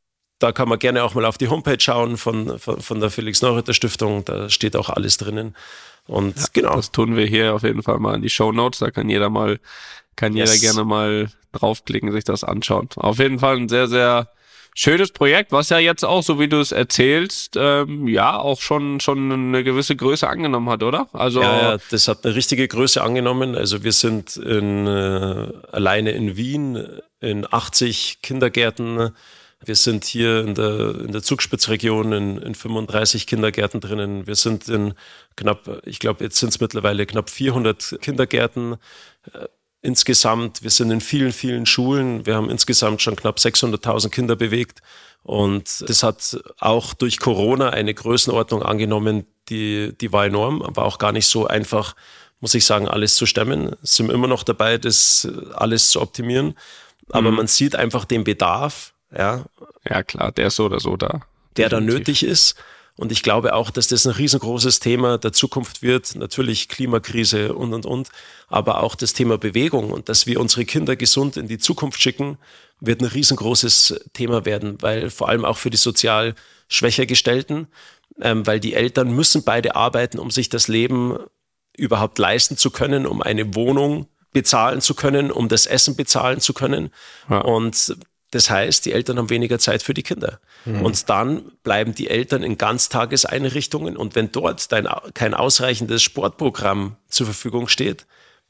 da kann man gerne auch mal auf die Homepage schauen von, von, von der Felix-Neureuther-Stiftung, da steht auch alles drinnen. Und
ja,
genau.
Das tun wir hier auf jeden Fall mal in die Shownotes, da kann jeder mal, kann yes. jeder gerne mal draufklicken, sich das anschauen. Auf jeden Fall ein sehr, sehr schönes Projekt, was ja jetzt auch, so wie du es erzählst, ähm, ja, auch schon schon eine gewisse Größe angenommen hat, oder? Also
ja, ja, das hat eine richtige Größe angenommen. Also wir sind in, äh, alleine in Wien in achtzig Kindergärten. Wir sind hier in der, in der Zugspitzregion in, in fünfunddreißig Kindergärten drinnen. Wir sind in knapp, ich glaube, jetzt sind es mittlerweile knapp vierhundert Kindergärten. Äh, Insgesamt, wir sind in vielen, vielen Schulen. Wir haben insgesamt schon knapp sechshunderttausend Kinder bewegt. Und das hat auch durch Corona eine Größenordnung angenommen, die, die war enorm, aber auch gar nicht so einfach, muss ich sagen, alles zu stemmen. Sind immer noch dabei, das alles zu optimieren. Aber mhm. man sieht einfach den Bedarf. Ja,
ja klar, der ist so oder so da.
Der da nötig ist. Und ich glaube auch, dass das ein riesengroßes Thema der Zukunft wird. Natürlich Klimakrise und, und, und. Aber auch das Thema Bewegung und dass wir unsere Kinder gesund in die Zukunft schicken, wird ein riesengroßes Thema werden. Weil vor allem auch für die sozial schwächer Gestellten, ähm, weil die Eltern müssen beide arbeiten, um sich das Leben überhaupt leisten zu können, um eine Wohnung bezahlen zu können, um das Essen bezahlen zu können. Ja. Und das heißt, die Eltern haben weniger Zeit für die Kinder. Mhm. Und dann bleiben die Eltern in Ganztageseinrichtungen. Und wenn dort dein, kein ausreichendes Sportprogramm zur Verfügung steht, ja,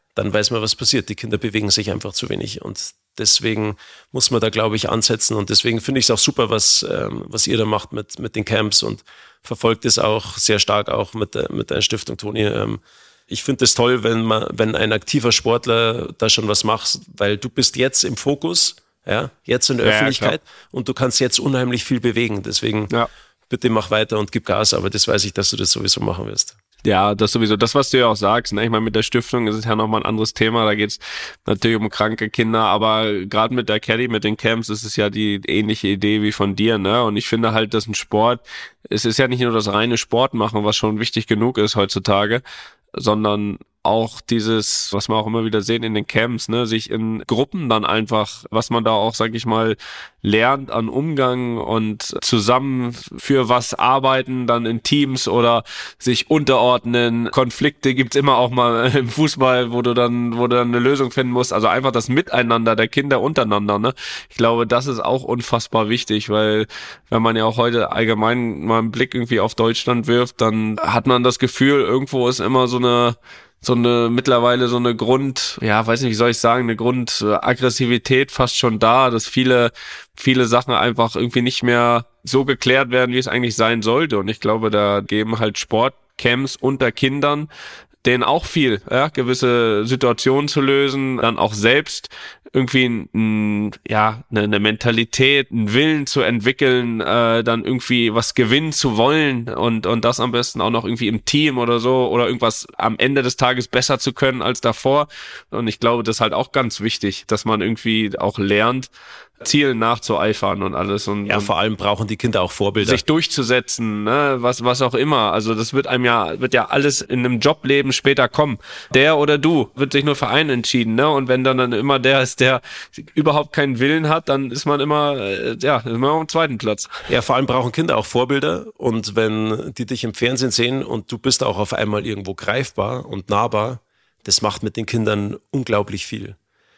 dann weiß man, was passiert. Die Kinder bewegen sich einfach zu wenig und deswegen muss man da, glaube ich, ansetzen und deswegen finde ich es auch super, was, ähm, was ihr da macht mit, mit den Camps und verfolgt es auch sehr stark auch mit, der, mit der Stiftung, Toni. Ähm, ich finde es toll, wenn man, wenn ein aktiver Sportler da schon was macht, weil du bist jetzt im Fokus, ja, jetzt in der ja, Öffentlichkeit ja, und du kannst jetzt unheimlich viel bewegen. Deswegen ja. bitte mach weiter und gib Gas, aber das weiß ich, dass du das sowieso machen wirst.
Ja, das sowieso. Das, was du ja auch sagst, ne? Ich meine, mit der Stiftung ist es ja nochmal ein anderes Thema. Da geht's natürlich um kranke Kinder, aber gerade mit der Caddy, mit den Camps, ist es ja die ähnliche Idee wie von dir, ne? Und ich finde halt, dass ein Sport, es ist ja nicht nur das reine Sport machen, was schon wichtig genug ist heutzutage, sondern auch dieses, was wir auch immer wieder sehen in den Camps, ne, sich in Gruppen dann einfach, was man da auch, sag ich mal, lernt an Umgang und zusammen für was arbeiten, dann in Teams oder sich unterordnen. Konflikte gibt's immer auch mal im Fußball, wo du dann, wo du dann eine Lösung finden musst. Also einfach das Miteinander der Kinder untereinander, ne. Ich glaube, das ist auch unfassbar wichtig, weil wenn man ja auch heute allgemein mal einen Blick irgendwie auf Deutschland wirft, dann hat man das Gefühl, irgendwo ist immer so eine so eine mittlerweile so eine Grund, ja, weiß nicht, wie soll ich sagen, eine Grundaggressivität fast schon da, dass viele viele Sachen einfach irgendwie nicht mehr so geklärt werden, wie es eigentlich sein sollte. Und ich glaube, da geben halt Sportcamps unter Kindern denen auch viel, ja, gewisse Situationen zu lösen, dann auch selbst irgendwie ein, ja, eine, eine Mentalität, einen Willen zu entwickeln, äh, dann irgendwie was gewinnen zu wollen und und das am besten auch noch irgendwie im Team oder so oder irgendwas am Ende des Tages besser zu können als davor. Und ich glaube, das ist halt auch ganz wichtig, dass man irgendwie auch lernt, Zielen nachzueifern und alles. Und,
ja, vor allem brauchen die Kinder auch Vorbilder.
Sich durchzusetzen, ne, was was auch immer. Also das wird einem ja, wird ja alles in einem Jobleben später kommen. Der oder du wird sich nur für einen entschieden, ne? Und wenn dann, dann immer der ist, der überhaupt keinen Willen hat, dann ist man immer, äh, ja, ist man auf dem zweiten Platz.
Ja, vor allem brauchen Kinder auch Vorbilder. Und wenn die dich im Fernsehen sehen und du bist auch auf einmal irgendwo greifbar und nahbar, das macht mit den Kindern unglaublich viel.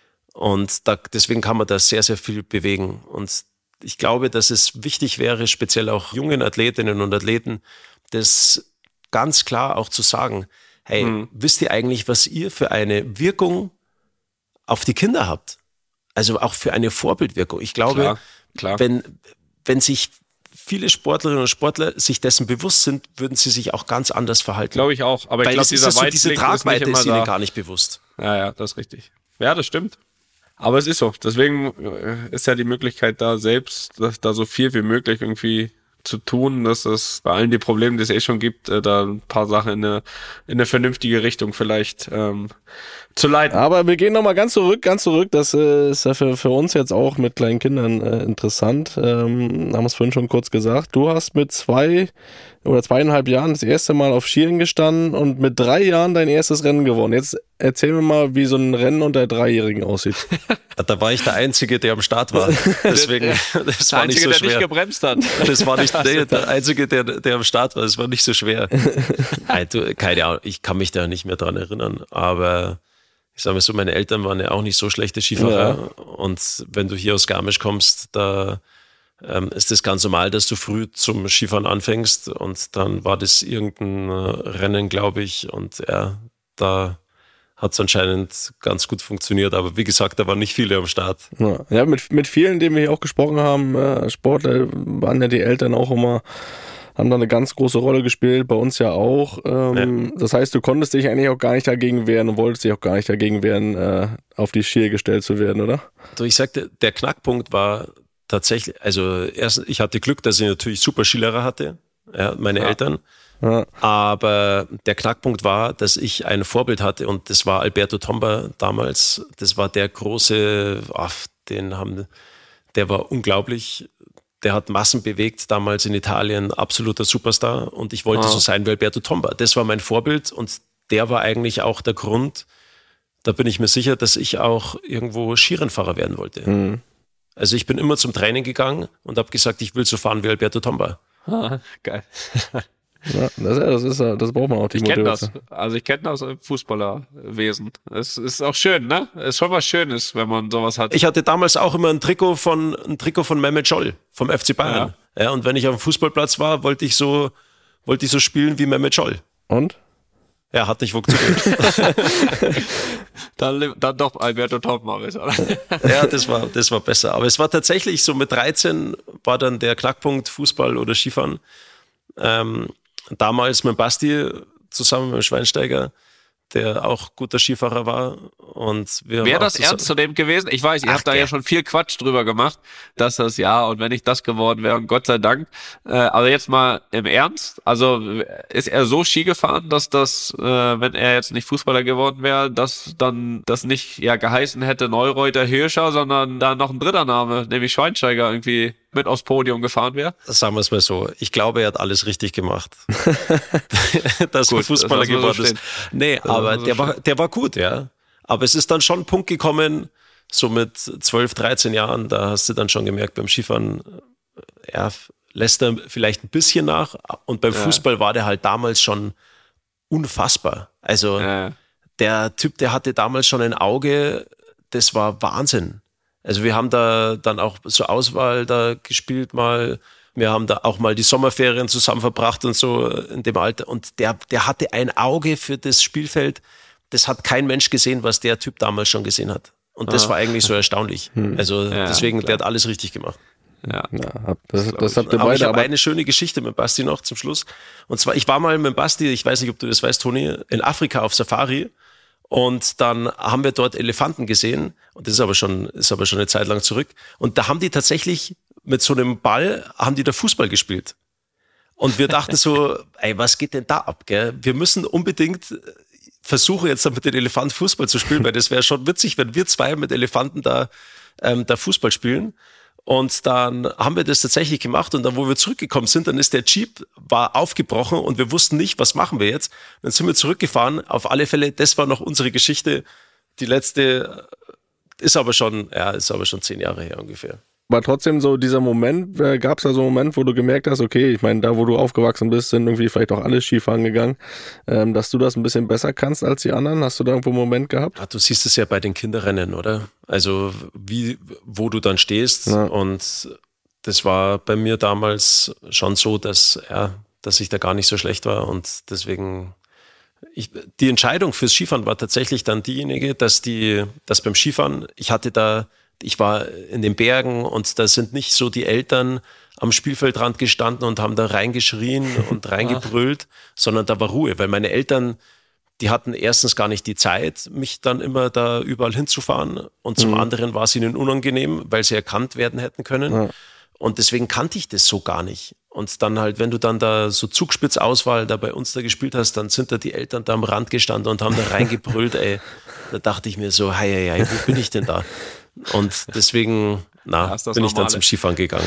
Und da, deswegen kann man da sehr, sehr viel bewegen. Und ich glaube, dass es wichtig wäre, speziell auch jungen Athletinnen und Athleten, das ganz klar auch zu sagen, hey, mhm. wisst ihr eigentlich, was ihr für eine Wirkung auf die Kinder habt? Also auch für eine Vorbildwirkung. Ich glaube, klar, klar. wenn wenn sich viele Sportlerinnen und Sportler sich dessen bewusst sind, würden sie sich auch ganz anders verhalten.
Glaube ich auch. Aber ich glaube, dieser
so, diese Tragweite ist, ist ihnen gar nicht bewusst.
Ja, ja, das ist richtig. Ja, das stimmt. Aber es ist so. Deswegen ist ja die Möglichkeit da selbst, dass da so viel wie möglich irgendwie zu tun, dass es bei allen die Probleme, die es eh schon gibt, da ein paar Sachen in eine, in eine vernünftige Richtung vielleicht ähm, zu leiten.
Aber wir gehen nochmal ganz zurück, ganz zurück. Das äh, ist ja für, für uns jetzt auch mit kleinen Kindern äh, interessant. Ähm, haben wir es vorhin schon kurz gesagt. Du hast mit zwei oder zweieinhalb Jahren das erste Mal auf Skiern gestanden und mit drei Jahren dein erstes Rennen gewonnen. Jetzt erzähl mir mal, wie so ein Rennen unter Dreijährigen aussieht.
Da war ich der Einzige, der am Start war. Deswegen, das
der
war
Einzige,
nicht so
der
schwer.
nicht gebremst hat.
Das war nicht nee, der Einzige, der, der am Start war. Das war nicht so schwer. Also, keine Ahnung, ich kann mich da nicht mehr dran erinnern. Aber ich sage mal so, meine Eltern waren ja auch nicht so schlechte Skifahrer. Ja. Und wenn du hier aus Garmisch kommst, da ähm, ist es ganz normal, dass du früh zum Skifahren anfängst. Und dann war das irgendein Rennen, glaube ich. Und ja, da hat es anscheinend ganz gut funktioniert. Aber wie gesagt, da waren nicht viele am Start.
Ja, ja mit, mit vielen, denen wir hier auch gesprochen haben, äh, Sportler, waren ja die Eltern auch immer, haben da eine ganz große Rolle gespielt, bei uns ja auch. Ähm, ja. Das heißt, du konntest dich eigentlich auch gar nicht dagegen wehren und wolltest dich auch gar nicht dagegen wehren, äh, auf die Skier gestellt zu werden, oder?
Also ich sagte, der Knackpunkt war tatsächlich, also erst, ich hatte Glück, dass ich natürlich super Skilehrer hatte, ja, meine ja. Eltern. Ja. Aber der Knackpunkt war, dass ich ein Vorbild hatte und das war Alberto Tomba damals. Das war der große, ach, den haben, der war unglaublich. Der hat Massen bewegt, damals in Italien, absoluter Superstar. Und ich wollte ah. so sein wie Alberto Tomba. Das war mein Vorbild und der war eigentlich auch der Grund, da bin ich mir sicher, dass ich auch irgendwo Skirennfahrer werden wollte. Mhm. Also ich bin immer zum Training gegangen und habe gesagt, ich will so fahren wie Alberto Tomba.
Ah, geil.
Ja, das, das, ist, das braucht man auch, die
ich Motivation. Kenn das. Also ich kenne das im Fußballerwesen. Es ist auch schön, ne? Es ist schon was Schönes, wenn man sowas hat.
Ich hatte damals auch immer ein Trikot von ein Trikot von Mehmet Scholl vom F C Bayern. Ja. Ja, und wenn ich auf dem Fußballplatz war, wollte ich so wollte ich so spielen wie Mehmet Scholl.
Und?
Ja, hat nicht funktioniert.
Dann, dann doch Alberto Tommaris, oder?
Ja, das war, das war besser. Aber es war tatsächlich so, mit dreizehn war dann der Knackpunkt Fußball oder Skifahren. Ähm, damals mit Basti zusammen mit dem Schweinsteiger, der auch guter Skifahrer war. Und wir
Wäre das ernst zu dem gewesen? Ich weiß, ihr Ach, habt da ja schon viel Quatsch drüber gemacht, dass das ja, und wenn ich das geworden wäre, und Gott sei Dank. Äh, aber jetzt mal im Ernst, also ist er so Ski gefahren, dass das, äh, wenn er jetzt nicht Fußballer geworden wäre, dass dann das nicht ja geheißen hätte Neureuter Hirscher, sondern da noch ein dritter Name, nämlich Schweinsteiger, irgendwie mit aufs Podium gefahren wäre?
Sagen wir es mal so, ich glaube, er hat alles richtig gemacht. dass Gut, er Fußballer das geworden so ist. Nee, das aber so der war, der war gut, ja. Aber es ist dann schon ein Punkt gekommen, so mit zwölf, dreizehn Jahren, da hast du dann schon gemerkt, beim Skifahren, ja, lässt er vielleicht ein bisschen nach. Und beim ja. Fußball war der halt damals schon unfassbar. Also ja. der Typ, der hatte damals schon ein Auge, das war Wahnsinn. Also wir haben da dann auch so Auswahl da gespielt mal. Wir haben da auch mal die Sommerferien zusammen verbracht und so in dem Alter. Und der, der hatte ein Auge für das Spielfeld. Das hat kein Mensch gesehen, was der Typ damals schon gesehen hat. Und das ah. war eigentlich so erstaunlich. Hm. Also ja, deswegen, klar. Der hat alles richtig gemacht.
Ja, ja das, das, das habt ihr
aber
beide.
Ich habe eine schöne Geschichte mit Basti noch zum Schluss. Und zwar, ich war mal mit Basti, ich weiß nicht, ob du das weißt, Toni, in Afrika auf Safari. Und dann haben wir dort Elefanten gesehen. Und das ist aber schon, ist aber schon eine Zeit lang zurück. Und da haben die tatsächlich mit so einem Ball, haben die da Fußball gespielt. Und wir dachten so, ey, was geht denn da ab, gell? Wir müssen unbedingt versuchen, jetzt mit den Elefanten Fußball zu spielen, weil das wäre schon witzig, wenn wir zwei mit Elefanten da, ähm, da Fußball spielen. Und dann haben wir das tatsächlich gemacht und dann, wo wir zurückgekommen sind, dann ist der Jeep, war aufgebrochen und wir wussten nicht, was machen wir jetzt. Dann sind wir zurückgefahren. Auf alle Fälle, das war noch unsere Geschichte. Die letzte ist aber schon, ja, ist aber schon zehn Jahre her ungefähr.
Aber trotzdem so dieser Moment, äh, gab es da so einen Moment, wo du gemerkt hast, okay, ich meine, da wo du aufgewachsen bist, sind irgendwie vielleicht auch alle Skifahren gegangen, ähm, dass du das ein bisschen besser kannst als die anderen? Hast du da irgendwo einen Moment gehabt?
Ja, du siehst es ja bei den Kinderrennen, oder? Also wie, wo du dann stehst ja. Und das war bei mir damals schon so, dass, ja, dass ich da gar nicht so schlecht war und deswegen... Ich, die Entscheidung fürs Skifahren war tatsächlich dann diejenige, dass die, dass beim Skifahren, ich hatte da Ich war in den Bergen und da sind nicht so die Eltern am Spielfeldrand gestanden und haben da reingeschrien und reingebrüllt, sondern da war Ruhe, weil meine Eltern, die hatten erstens gar nicht die Zeit, mich dann immer da überall hinzufahren und zum mhm. anderen war es ihnen unangenehm, weil sie erkannt werden hätten können ja. Und deswegen kannte ich das so gar nicht. Und dann halt, wenn du dann da so Zugspitzauswahl da bei uns da gespielt hast, dann sind da die Eltern da am Rand gestanden und haben da reingebrüllt, ey. Da dachte ich mir so, hei, hei, hei, wo bin ich denn da? Und deswegen, na, bin Normale. Ich dann zum Skifahren gegangen.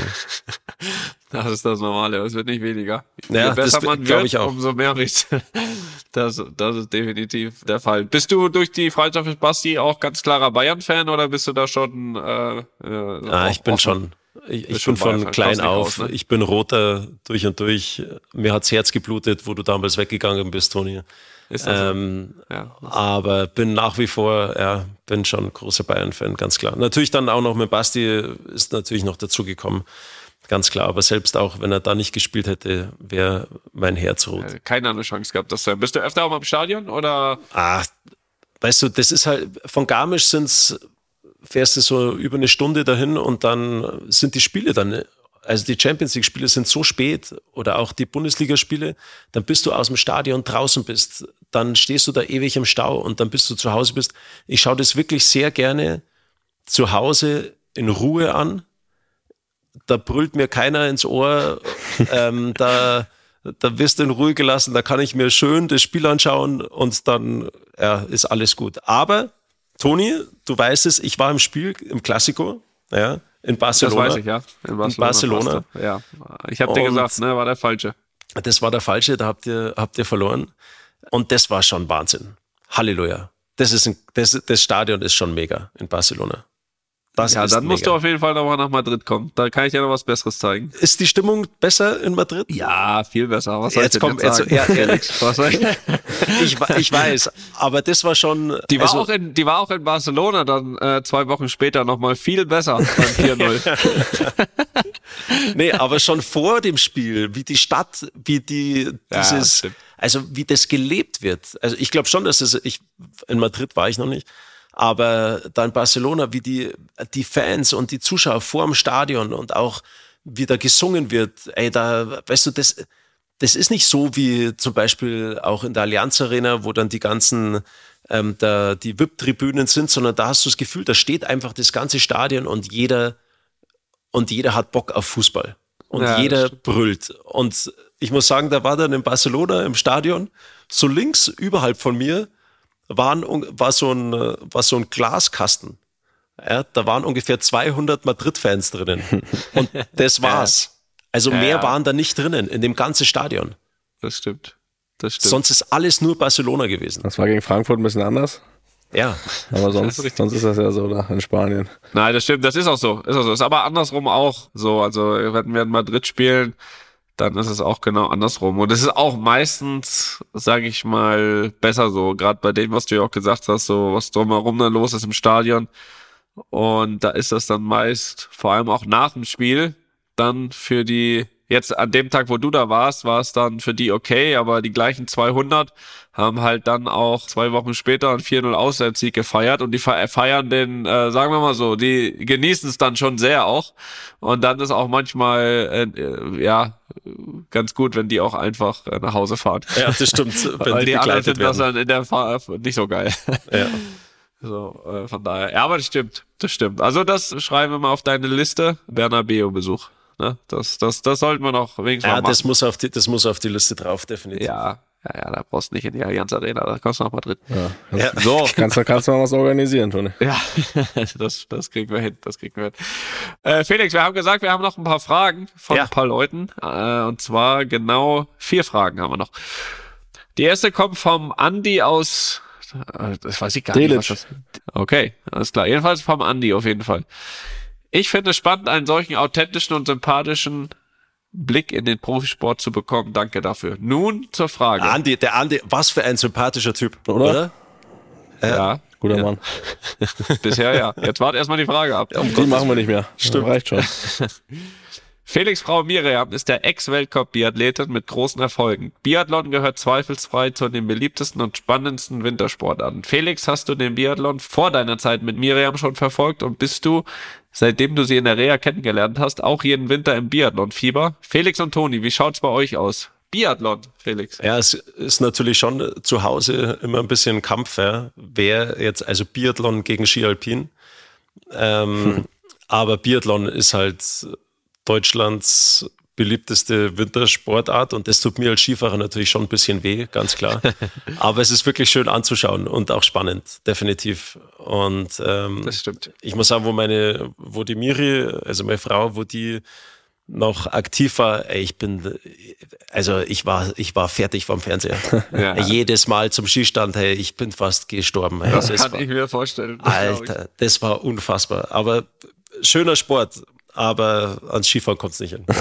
Das ist das Normale, es wird nicht weniger.
Ja,
Je besser
das
man wird,
ich auch.
umso mehr riecht. Das, das ist definitiv der Fall. Bist du durch die Freundschaft mit Basti auch ganz klarer Bayern-Fan oder bist du da schon? Äh, äh,
ah, ich bin schon. Ich, ich bin von klein auf. Aus, ne? Ich bin Roter durch und durch. Mir hat's Herz geblutet, wo du damals weggegangen bist, Toni. Ist das ähm, so? Ja. Aber bin nach wie vor, ja, bin schon großer Bayern-Fan, ganz klar. Natürlich dann auch noch mit Basti ist natürlich noch dazugekommen, ganz klar. Aber selbst auch, wenn er da nicht gespielt hätte, wäre mein Herz rot. Ja,
keine andere Chance gehabt, das zu sein. Bist du öfter auch mal im Stadion oder?
Ah, weißt du, das ist halt, von Garmisch sind's, fährst du so über eine Stunde dahin und dann sind die Spiele dann, also die Champions-League-Spiele sind so spät oder auch die Bundesligaspiele, dann bist du aus dem Stadion draußen bist, dann stehst du da ewig im Stau und dann bist du zu Hause bist. Ich schaue das wirklich sehr gerne zu Hause in Ruhe an. Da brüllt mir keiner ins Ohr, ähm, da, da wirst du in Ruhe gelassen, da kann ich mir schön das Spiel anschauen und dann ja, ist alles gut. Aber Toni, du weißt es, ich war im Spiel, im Classico, ja, in Barcelona.
Das weiß ich, ja.
In Barcelona. In Barcelona.
Ja. Ich habe dir gesagt, ne, war der Falsche.
Das war der Falsche, da habt ihr, habt ihr verloren. Und das war schon Wahnsinn. Halleluja. Das ist ein, das, das Stadion ist schon mega in Barcelona.
Das ja, dann musst mega. Du auf jeden Fall nochmal nach Madrid kommen. Da kann ich dir noch was Besseres zeigen.
Ist die Stimmung besser in Madrid?
Ja, viel besser. Was soll
jetzt
ich
kommt
jetzt
sagen? Jetzt, ja, Alex, was soll ich? ich? Ich weiß, aber das war schon...
Die war, also, auch, in, die war auch in Barcelona dann äh, zwei Wochen später nochmal viel besser beim vier null.
Nee, aber schon vor dem Spiel, wie die Stadt, wie die dieses... Ja, also wie das gelebt wird. Also ich glaube schon, dass es... Ich, in Madrid war ich noch nicht. Aber dann Barcelona, wie die, die Fans und die Zuschauer vor dem Stadion und auch wie da gesungen wird, ey, da, weißt du, das, das ist nicht so wie zum Beispiel auch in der Allianz Arena, wo dann die ganzen, ähm, da, die V I P-Tribünen sind, sondern da hast du das Gefühl, da steht einfach das ganze Stadion und jeder, und jeder hat Bock auf Fußball. Und ja, jeder brüllt. Und ich muss sagen, da war dann in Barcelona im Stadion, so links überhalb von mir, waren, war, so ein, war so ein Glaskasten. Ja, da waren ungefähr zweihundert Madrid-Fans drinnen. Und das war's. Also mehr ja, ja. waren da nicht drinnen, in dem ganzen Stadion.
Das stimmt. Das stimmt.
Sonst ist alles nur Barcelona gewesen.
Das war gegen Frankfurt ein bisschen anders.
Ja.
Aber sonst, ist sonst ist das ja so da in Spanien.
Nein, das stimmt. Das ist auch so. Ist auch so. Ist aber andersrum auch so. Also, wenn wir in Madrid spielen, dann ist es auch genau andersrum. Und es ist auch meistens, sage ich mal, besser so. Gerade bei dem, was du ja auch gesagt hast, so was drumherum dann los ist im Stadion. Und da ist das dann meist, vor allem auch nach dem Spiel, dann für die, jetzt an dem Tag, wo du da warst, war es dann für die okay, aber die gleichen zweihundert haben halt dann auch zwei Wochen später einen vier null Auswärtssieg gefeiert und die feiern den, äh, sagen wir mal so, die genießen es dann schon sehr auch. Und dann ist auch manchmal, äh, ja, ganz gut, wenn die auch einfach äh, nach Hause fahren.
Ja, das stimmt.
Wenn Weil die, die anderen finden das dann in der Fahrt nicht so geil. Ja. So, äh, von daher. Ja, aber das stimmt. Das stimmt. Also das schreiben wir mal auf deine Liste. Bernabeu-Besuch. Ne? Das, das, das sollten wir noch wenigstens
ja,
mal machen.
Das muss auf die, das muss auf die Liste drauf, definitiv.
Ja, ja, ja, da brauchst du nicht in die Allianz Arena, da kommst du nach Madrid.
Ja, ja. So, kannst du, kannst du mal was organisieren, Toni.
Ja, das, das kriegen wir hin, das kriegen wir hin. Äh, Felix, wir haben gesagt, wir haben noch ein paar Fragen von ja. ein paar Leuten. Äh, und zwar genau vier Fragen haben wir noch. Die erste kommt vom Andi aus, das weiß ich gar Delic. nicht. Was das, okay, alles klar. Jedenfalls vom Andi auf jeden Fall. Ich finde es spannend, einen solchen authentischen und sympathischen Blick in den Profisport zu bekommen. Danke dafür. Nun zur Frage.
Andi, der Andi, was für ein sympathischer Typ, oder? oder?
Ja. ja.
Guter ja. Mann.
Bisher ja. Jetzt wart erstmal die Frage ab.
Ja, um die machen wir nicht mehr.
Stimmt.
Ja, reicht schon.
Felix Frau Miriam ist der Ex-Weltcup-Biathletin mit großen Erfolgen. Biathlon gehört zweifelsfrei zu den beliebtesten und spannendsten Wintersportarten. Felix, hast du den Biathlon vor deiner Zeit mit Miriam schon verfolgt und bist du, seitdem du sie in der Reha kennengelernt hast, auch jeden Winter im Biathlon-Fieber? Felix und Toni, wie schaut's bei euch aus? Biathlon, Felix.
Ja, es ist natürlich schon zu Hause immer ein bisschen Kampf, ja. Wer jetzt, also Biathlon gegen Ski Alpin. Ähm, hm. Aber Biathlon ist halt Deutschlands beliebteste Wintersportart und das tut mir als Skifahrer natürlich schon ein bisschen weh, ganz klar. Aber es ist wirklich schön anzuschauen und auch spannend, definitiv. Und ähm,
das stimmt.
Ich muss sagen, wo meine, wo die Miri, also meine Frau, wo die noch aktiv war, ey, ich bin, also ich war, ich war fertig vom Fernseher. Ja. Jedes Mal zum Skistand, hey, ich bin fast gestorben. Hey.
Das, das kann war, ich mir vorstellen.
Das Alter, das war unfassbar. Aber schöner Sport. Aber ans Skifahren kommt es nicht hin.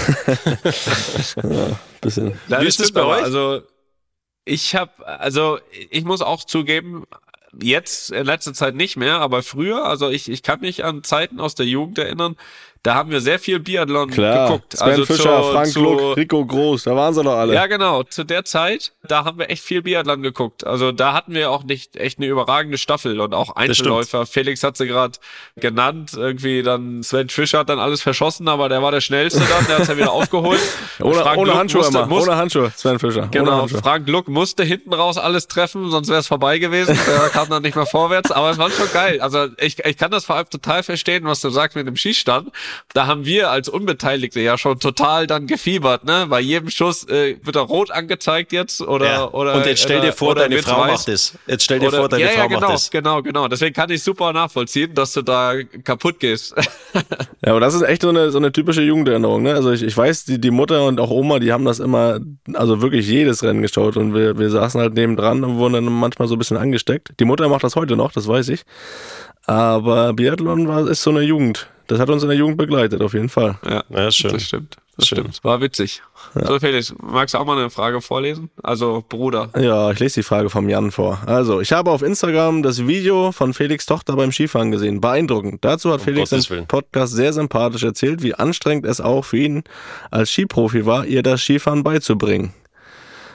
Ja, bisschen.
Nein, wie ist das bei euch? Also ich habe, also ich muss auch zugeben, jetzt in letzter Zeit nicht mehr, aber früher, also ich, ich kann mich an Zeiten aus der Jugend erinnern, da haben wir sehr viel Biathlon
Klar.
geguckt.
Sven
also
Fischer,
zu,
Frank
zu,
Gluck, Rico Groß, da waren sie doch alle.
Ja, genau. Zu der Zeit, da haben wir echt viel Biathlon geguckt. Also da hatten wir auch nicht echt eine überragende Staffel und auch Einzelläufer. Felix hat sie gerade genannt. Irgendwie dann Sven Fischer hat dann alles verschossen, aber der war der Schnellste dann. Der hat's ja wieder aufgeholt.
ohne ohne Handschuhe musste, immer. Musste, ohne Handschuhe, Sven Fischer.
Genau.
Handschuhe.
Frank Gluck musste hinten raus alles treffen, sonst wäre es vorbei gewesen. Der kam dann nicht mehr vorwärts. Aber es war schon geil. Also ich, ich kann das vor allem total verstehen, was du sagst mit dem Schießstand. Da haben wir als Unbeteiligte ja schon total dann gefiebert, ne? Bei jedem Schuss äh, wird er rot angezeigt jetzt oder
ja.
oder
und jetzt stell dir vor, oder deine Frau weiß. macht es. Jetzt stell dir oder, vor, deine
ja,
Frau
ja, genau,
macht es.
Genau, genau. Deswegen kann ich super nachvollziehen, dass du da kaputt gehst.
Ja, aber das ist echt so eine so eine typische Jugenderinnerung, ne? Also ich, ich weiß, die die Mutter und auch Oma, die haben das immer, also wirklich jedes Rennen geschaut und wir wir saßen halt nebendran und wurden dann manchmal so ein bisschen angesteckt. Die Mutter macht das heute noch, das weiß ich. Aber Biathlon war ist so eine Jugend. Das hat uns in der Jugend begleitet, auf jeden Fall.
Ja, ja schön. Das stimmt. Das schön. stimmt. War witzig. Ja. So, Felix, magst du auch mal eine Frage vorlesen? Also, Bruder.
Ja, ich lese die Frage vom Jan vor. Also, ich habe auf Instagram das Video von Felix' Tochter beim Skifahren gesehen. Beeindruckend. Dazu hat um Felix im Podcast sehr sympathisch erzählt, wie anstrengend es auch für ihn als Skiprofi war, ihr das Skifahren beizubringen.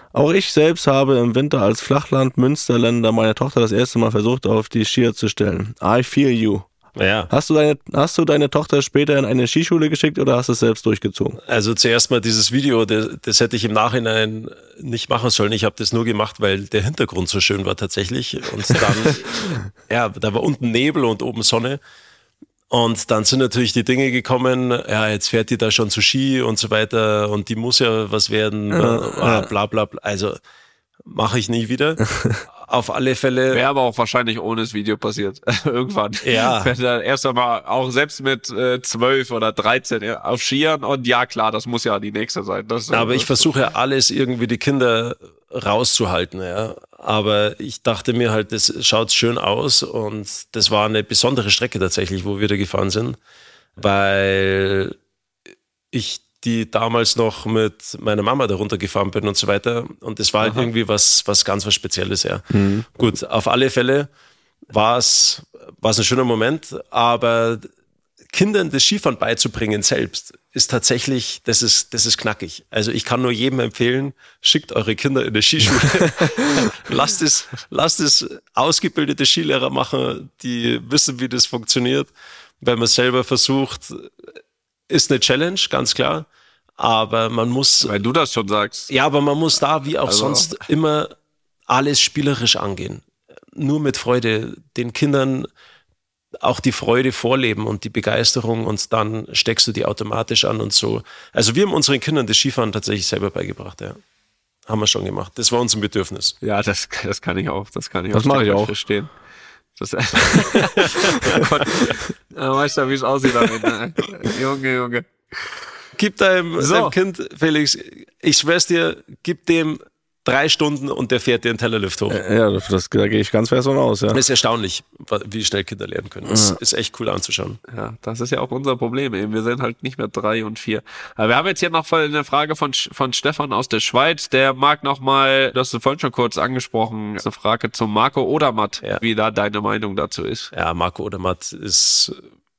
Auch ich selbst habe im Winter als Flachland-Münsterländer meine Tochter das erste Mal versucht, auf die Skier zu stellen. I feel you.
Ja.
Hast du deine, hast du deine Tochter später in eine Skischule geschickt oder hast du es selbst durchgezogen?
Also zuerst mal dieses Video, das, das hätte ich im Nachhinein nicht machen sollen. Ich habe das nur gemacht, weil der Hintergrund so schön war tatsächlich. Und dann, ja, da war unten Nebel und oben Sonne. Und dann sind natürlich die Dinge gekommen, ja, jetzt fährt die da schon zu Ski und so weiter und die muss ja was werden, ja, bla bla bla. Also mache ich nie wieder. Auf alle Fälle.
Wäre aber auch wahrscheinlich ohne das Video passiert. Irgendwann.
Ja.
Wenn dann erst einmal auch selbst mit äh, zwölf oder dreizehn ja, auf Skiern und ja klar, das muss ja die nächste sein. Das,
aber
das
ich versuche alles irgendwie die Kinder rauszuhalten, ja. Aber ich dachte mir halt, das schaut schön aus und das war eine besondere Strecke tatsächlich, wo wir da gefahren sind, weil ich die damals noch mit meiner Mama da runtergefahren bin und so weiter. Und das war halt Aha. irgendwie was, was ganz was Spezielles, ja. Mhm. Gut, auf alle Fälle war es, war es ein schöner Moment, aber Kindern das Skifahren beizubringen selbst ist tatsächlich, das ist, das ist knackig. Also ich kann nur jedem empfehlen, schickt eure Kinder in die Skischule. lasst es, lasst es ausgebildete Skilehrer machen, die wissen, wie das funktioniert. Wenn man selber versucht, ist eine Challenge, ganz klar. Aber man muss...
Weil du das schon sagst.
Ja, aber man muss da wie auch also. sonst immer alles spielerisch angehen. Nur mit Freude. Den Kindern auch die Freude vorleben und die Begeisterung und dann steckst du die automatisch an und so. Also wir haben unseren Kindern das Skifahren tatsächlich selber beigebracht, ja. Haben wir schon gemacht. Das war unser Bedürfnis.
Ja, das, das kann ich auch. Das kann ich
das
auch,
mache ich auch
verstehen. Das, oh Gott. Ja, weißt du, wie es aussieht damit, ne? Junge, Junge.
Gib deinem, so. deinem Kind, Felix, ich schwör's dir, gib dem drei Stunden und der fährt dir einen Tellerlift hoch.
Ja, das, da gehe ich ganz fest von aus, ja.
Das ist erstaunlich, wie schnell Kinder lernen können. Das ja. ist echt cool anzuschauen.
Ja, das ist ja auch unser Problem eben. Wir sind halt nicht mehr drei und vier. Aber wir haben jetzt hier noch eine Frage von, von Stefan aus der Schweiz. Der mag nochmal, du hast es vorhin schon kurz angesprochen, eine Frage zum Marco Odermatt, ja. wie da deine Meinung dazu ist.
Ja, Marco Odermatt ist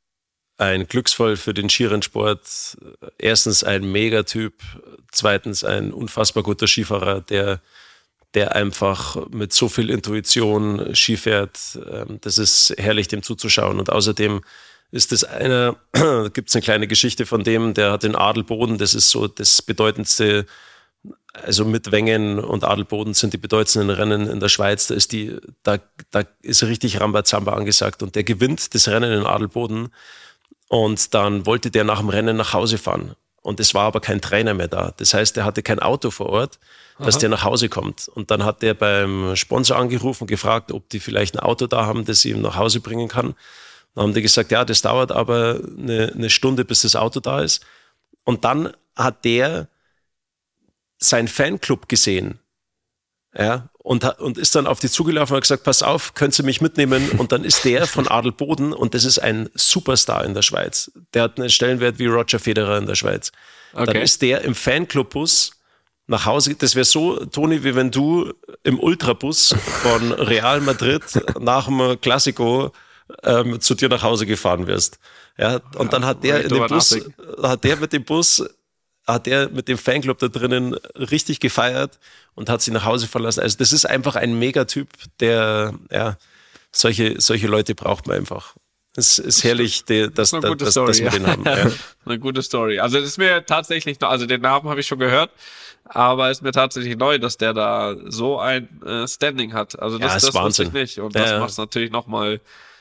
ein Glücksfall für den Skirennsport. Erstens ein Megatyp, zweitens ein unfassbar guter Skifahrer, der, der einfach mit so viel Intuition Ski fährt. Das ist herrlich, dem zuzuschauen. Und außerdem ist das einer, da gibt es eine kleine Geschichte von dem, der hat den Adelboden, das ist so das bedeutendste, also mit Wengen und Adelboden sind die bedeutendsten Rennen in der Schweiz. Da ist die, da, da ist richtig Rambazamba angesagt und der gewinnt das Rennen in Adelboden. Und dann wollte der nach dem Rennen nach Hause fahren. Und es war aber kein Trainer mehr da. Das heißt, er hatte kein Auto vor Ort, dass Aha. der nach Hause kommt. Und dann hat der beim Sponsor angerufen und gefragt, ob die vielleicht ein Auto da haben, das sie ihm nach Hause bringen kann. Dann haben die gesagt, ja, das dauert aber eine, eine Stunde, bis das Auto da ist. Und dann hat der seinen Fanclub gesehen. Ja, und, und ist dann auf die zugelaufen und hat gesagt, pass auf, könnt ihr mich mitnehmen? Und dann ist der von Adelboden und das ist ein Superstar in der Schweiz. Der hat einen Stellenwert wie Roger Federer in der Schweiz. Okay. Dann ist der im Fanclubbus nach Hause. Das wäre so, Toni, wie wenn du im Ultrabus von Real Madrid nach dem Classico ähm, zu dir nach Hause gefahren wirst. Ja, und dann hat der in dem Bus, hat der mit dem Bus hat er mit dem Fanclub da drinnen richtig gefeiert und hat sie nach Hause verlassen. Also das ist einfach ein Megatyp, der, ja, solche, solche Leute braucht man einfach. Es ist herrlich, die, dass, das dass, Story, dass wir ja. den haben. Ja.
Eine gute Story. Also das ist mir tatsächlich, also den Namen habe ich schon gehört, aber es ist mir tatsächlich neu, dass der da so ein äh, Standing hat. Also das,
ja,
das wusste ich nicht und das
ja.
macht es natürlich nochmal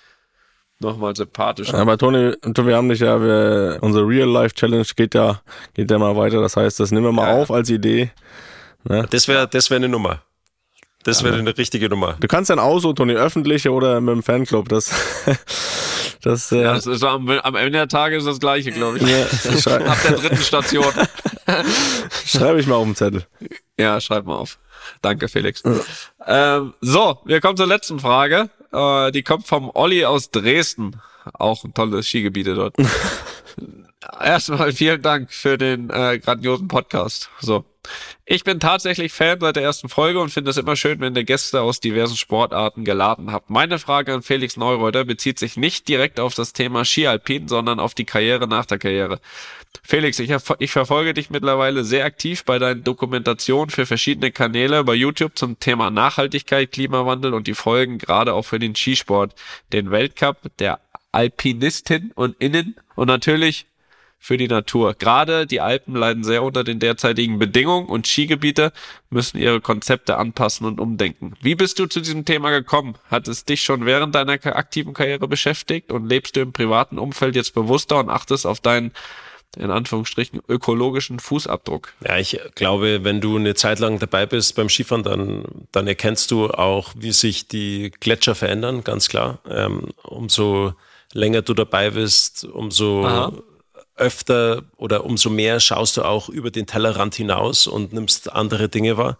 nochmal sympathisch.
Aber Toni, wir haben dich ja, wir, unsere Real-Life-Challenge geht ja, geht ja mal weiter. Das heißt, das nehmen wir mal ja. auf als Idee.
Ne? Das wäre, das wäre eine Nummer. Das wäre ja. eine richtige Nummer.
Du kannst dann aussuchen, Toni, öffentlich oder mit dem Fanclub. Das, das,
ja, das ist am, am Ende der Tage ist das Gleiche, glaube ich. Ja, ab der dritten Station.
Schreibe ich mal auf den Zettel.
Ja, schreib mal auf. Danke, Felix. ähm, so, wir kommen zur letzten Frage. Äh, die kommt vom Olli aus Dresden. Auch ein tolles Skigebiete dort. Erstmal vielen Dank für den äh, grandiosen Podcast. So, Ich bin tatsächlich Fan seit der ersten Folge und finde es immer schön, wenn ihr Gäste aus diversen Sportarten geladen habt. Meine Frage an Felix Neureuter bezieht sich nicht direkt auf das Thema Ski-Alpin, sondern auf die Karriere nach der Karriere. Felix, ich, ich verfolge dich mittlerweile sehr aktiv bei deinen Dokumentationen für verschiedene Kanäle bei YouTube zum Thema Nachhaltigkeit, Klimawandel und die Folgen gerade auch für den Skisport, den Weltcup der Alpinistin und Innen und natürlich für die Natur. Gerade die Alpen leiden sehr unter den derzeitigen Bedingungen und Skigebiete müssen ihre Konzepte anpassen und umdenken. Wie bist du zu diesem Thema gekommen? Hat es dich schon während deiner aktiven Karriere beschäftigt und lebst du im privaten Umfeld jetzt bewusster und achtest auf deinen, in Anführungsstrichen, ökologischen Fußabdruck?
Ja, ich glaube, wenn du eine Zeit lang dabei bist beim Skifahren, dann, dann erkennst du auch, wie sich die Gletscher verändern, ganz klar. Ähm, umso länger du dabei bist, umso Aha. öfter oder umso mehr schaust du auch über den Tellerrand hinaus und nimmst andere Dinge wahr.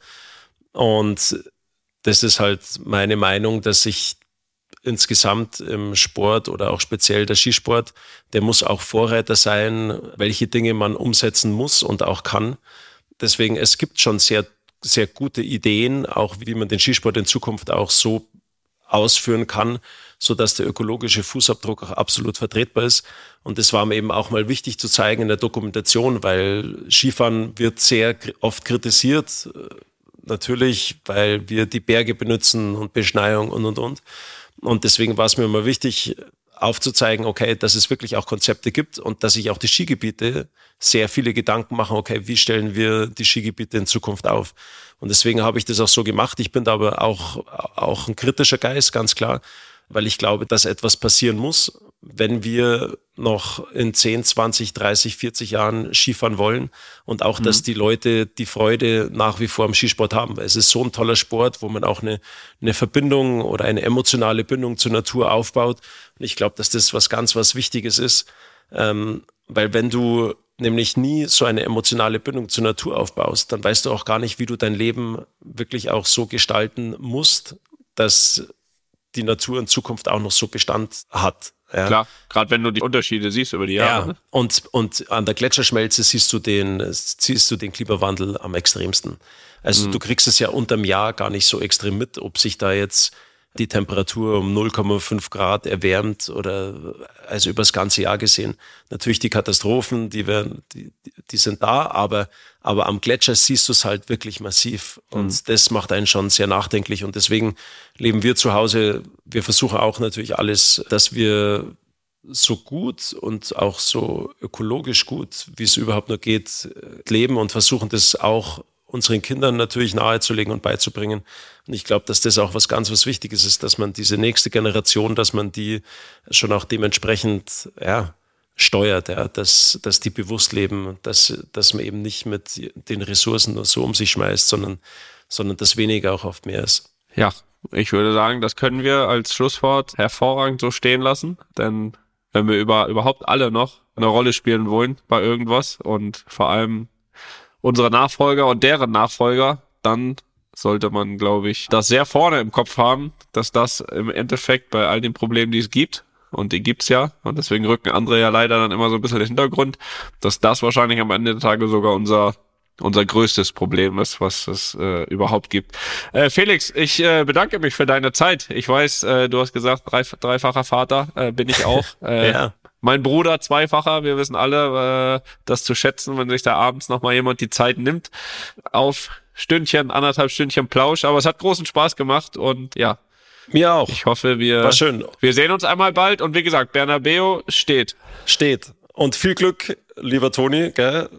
Und das ist halt meine Meinung, dass sich insgesamt im Sport oder auch speziell der Skisport, der muss auch Vorreiter sein, welche Dinge man umsetzen muss und auch kann. Deswegen, es gibt schon sehr, sehr gute Ideen, auch wie man den Skisport in Zukunft auch so ausführen kann, sodass der ökologische Fußabdruck auch absolut vertretbar ist. Und das war mir eben auch mal wichtig zu zeigen in der Dokumentation, weil Skifahren wird sehr oft kritisiert, natürlich, weil wir die Berge benutzen und Beschneiung und, und, und. Und deswegen war es mir immer wichtig, aufzuzeigen, okay, dass es wirklich auch Konzepte gibt und dass sich auch die Skigebiete sehr viele Gedanken machen, okay, wie stellen wir die Skigebiete in Zukunft auf? Und deswegen habe ich das auch so gemacht. Ich bin da aber auch, auch ein kritischer Geist, ganz klar, weil ich glaube, dass etwas passieren muss, wenn wir noch in zehn, zwanzig, dreißig, vierzig Jahren Skifahren wollen und auch, mhm. dass die Leute die Freude nach wie vor am Skisport haben. Es ist so ein toller Sport, wo man auch eine, eine Verbindung oder eine emotionale Bindung zur Natur aufbaut. Und ich glaube, dass das was ganz, was Wichtiges ist, ähm, weil wenn du nämlich nie so eine emotionale Bindung zur Natur aufbaust, dann weißt du auch gar nicht, wie du dein Leben wirklich auch so gestalten musst, dass die Natur in Zukunft auch noch so Bestand hat. Ja.
Klar, gerade wenn du die Unterschiede siehst über die Jahre.
Ja, und, und an der Gletscherschmelze siehst du den, siehst du den Klimawandel am extremsten. Also mhm. du kriegst es ja unterm Jahr gar nicht so extrem mit, ob sich da jetzt die Temperatur um null Komma fünf Grad erwärmt oder also über das ganze Jahr gesehen. Natürlich die Katastrophen, die werden, die, die sind da, aber, aber am Gletscher siehst du es halt wirklich massiv und mhm. das macht einen schon sehr nachdenklich und deswegen leben wir zu Hause, wir versuchen auch natürlich alles, dass wir so gut und auch so ökologisch gut, wie es überhaupt nur geht, leben und versuchen das auch unseren Kindern natürlich nahezulegen und beizubringen. Und ich glaube, dass das auch was ganz was Wichtiges ist, dass man diese nächste Generation, dass man die schon auch dementsprechend ja, steuert, ja, dass, dass die bewusst leben, dass, dass man eben nicht mit den Ressourcen nur so um sich schmeißt, sondern, sondern dass weniger auch oft mehr ist.
Ja, ich würde sagen, das können wir als Schlusswort hervorragend so stehen lassen, denn wenn wir über, überhaupt alle noch eine Rolle spielen wollen bei irgendwas und vor allem unsere Nachfolger und deren Nachfolger, dann sollte man, glaube ich, das sehr vorne im Kopf haben, dass das im Endeffekt bei all den Problemen, die es gibt, und die gibt's ja, und deswegen rücken andere ja leider dann immer so ein bisschen in den Hintergrund, dass das wahrscheinlich am Ende der Tage sogar unser unser größtes Problem ist, was es äh, überhaupt gibt. Äh, Felix, ich äh, bedanke mich für deine Zeit. Ich weiß, äh, du hast gesagt, drei, dreifacher Vater äh, bin ich auch. Äh, ja. Mein Bruder zweifacher, wir wissen alle, äh, das zu schätzen, wenn sich da abends nochmal jemand die Zeit nimmt auf Stündchen, anderthalb Stündchen Plausch, aber es hat großen Spaß gemacht und ja.
Mir auch.
Ich hoffe, wir,
war schön.
Wir sehen uns einmal bald und wie gesagt, Bernabeu steht.
Steht. Und viel Glück, lieber Toni, gell?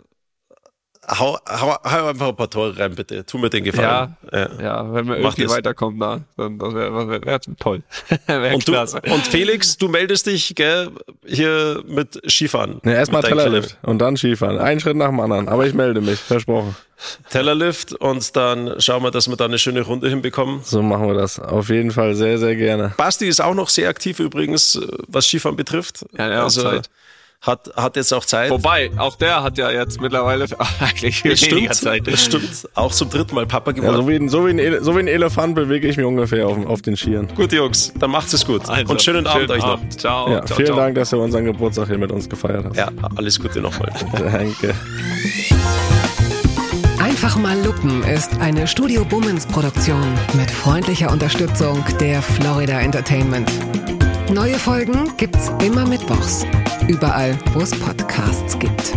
Hau, hau, hau einfach ein paar Tore rein, bitte. Tu mir den Gefallen.
Ja, ja. ja wenn wir Mach irgendwie das. weiterkommen da, dann das wäre wär, wär toll. wär
und, du, und Felix, du meldest dich gell, hier mit Skifahren.
Ja, erstmal Tellerlift und dann Skifahren. Einen Schritt nach dem anderen. Aber ich melde mich, versprochen.
Tellerlift und dann schauen wir, dass wir da eine schöne Runde hinbekommen.
So machen wir das. Auf jeden Fall sehr, sehr gerne.
Basti ist auch noch sehr aktiv übrigens, was Skifahren betrifft.
Ja, er also, hat Zeit.
Hat, hat jetzt auch Zeit.
Wobei, auch der hat ja jetzt mittlerweile eigentlich
das
weniger
stimmt,
Zeit.
Das stimmt. Auch zum dritten Mal Papa geworden.
Ja, so, wie ein, so, wie ein, so wie ein Elefant bewege ich mich ungefähr auf, auf den Skiern.
Gut, Jungs, dann macht's es gut.
Also,
und schönen, schönen Abend euch noch.
Ciao.
Ja,
ciao
vielen
ciao.
Dank, dass du unseren Geburtstag hier mit uns gefeiert hast.
Ja, alles Gute nochmal.
Danke.
Einfach mal Lupen ist eine Studio Bummens Produktion mit freundlicher Unterstützung der Florida Entertainment. Neue Folgen gibt's immer mittwochs. Überall, wo es Podcasts gibt.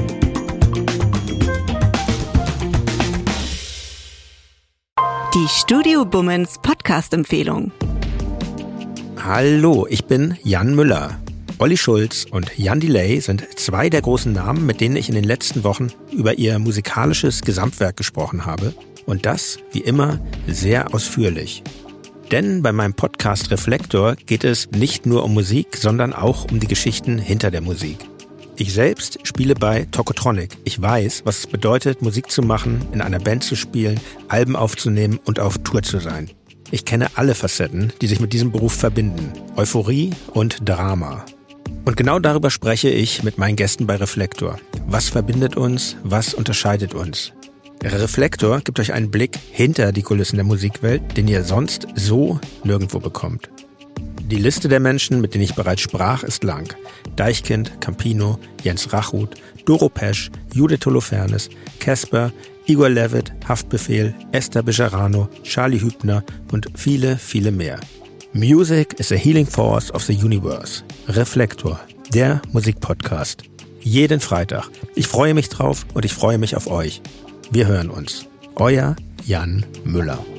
Die Studio Bummens Podcast-Empfehlung.
Hallo, ich bin Jan Müller. Olli Schulz und Jan Delay sind zwei der großen Namen, mit denen ich in den letzten Wochen über ihr musikalisches Gesamtwerk gesprochen habe. Und das, wie immer, sehr ausführlich. Denn bei meinem Podcast Reflektor geht es nicht nur um Musik, sondern auch um die Geschichten hinter der Musik. Ich selbst spiele bei Tokotronic. Ich weiß, was es bedeutet, Musik zu machen, in einer Band zu spielen, Alben aufzunehmen und auf Tour zu sein. Ich kenne alle Facetten, die sich mit diesem Beruf verbinden. Euphorie und Drama. Und genau darüber spreche ich mit meinen Gästen bei Reflektor. Was verbindet uns? Was unterscheidet uns? Reflektor gibt euch einen Blick hinter die Kulissen der Musikwelt, den ihr sonst so nirgendwo bekommt. Die Liste der Menschen, mit denen ich bereits sprach, ist lang. Deichkind, Campino, Jens Rachut, Doro Pesch, Judith Holofernes, Casper, Igor Levit, Haftbefehl, Esther Bejarano, Charlie Hübner und viele, viele mehr. Music is a healing force of the universe. Reflektor, der Musikpodcast. Jeden Freitag. Ich freue mich drauf und ich freue mich auf euch. Wir hören uns. Euer Jan Müller.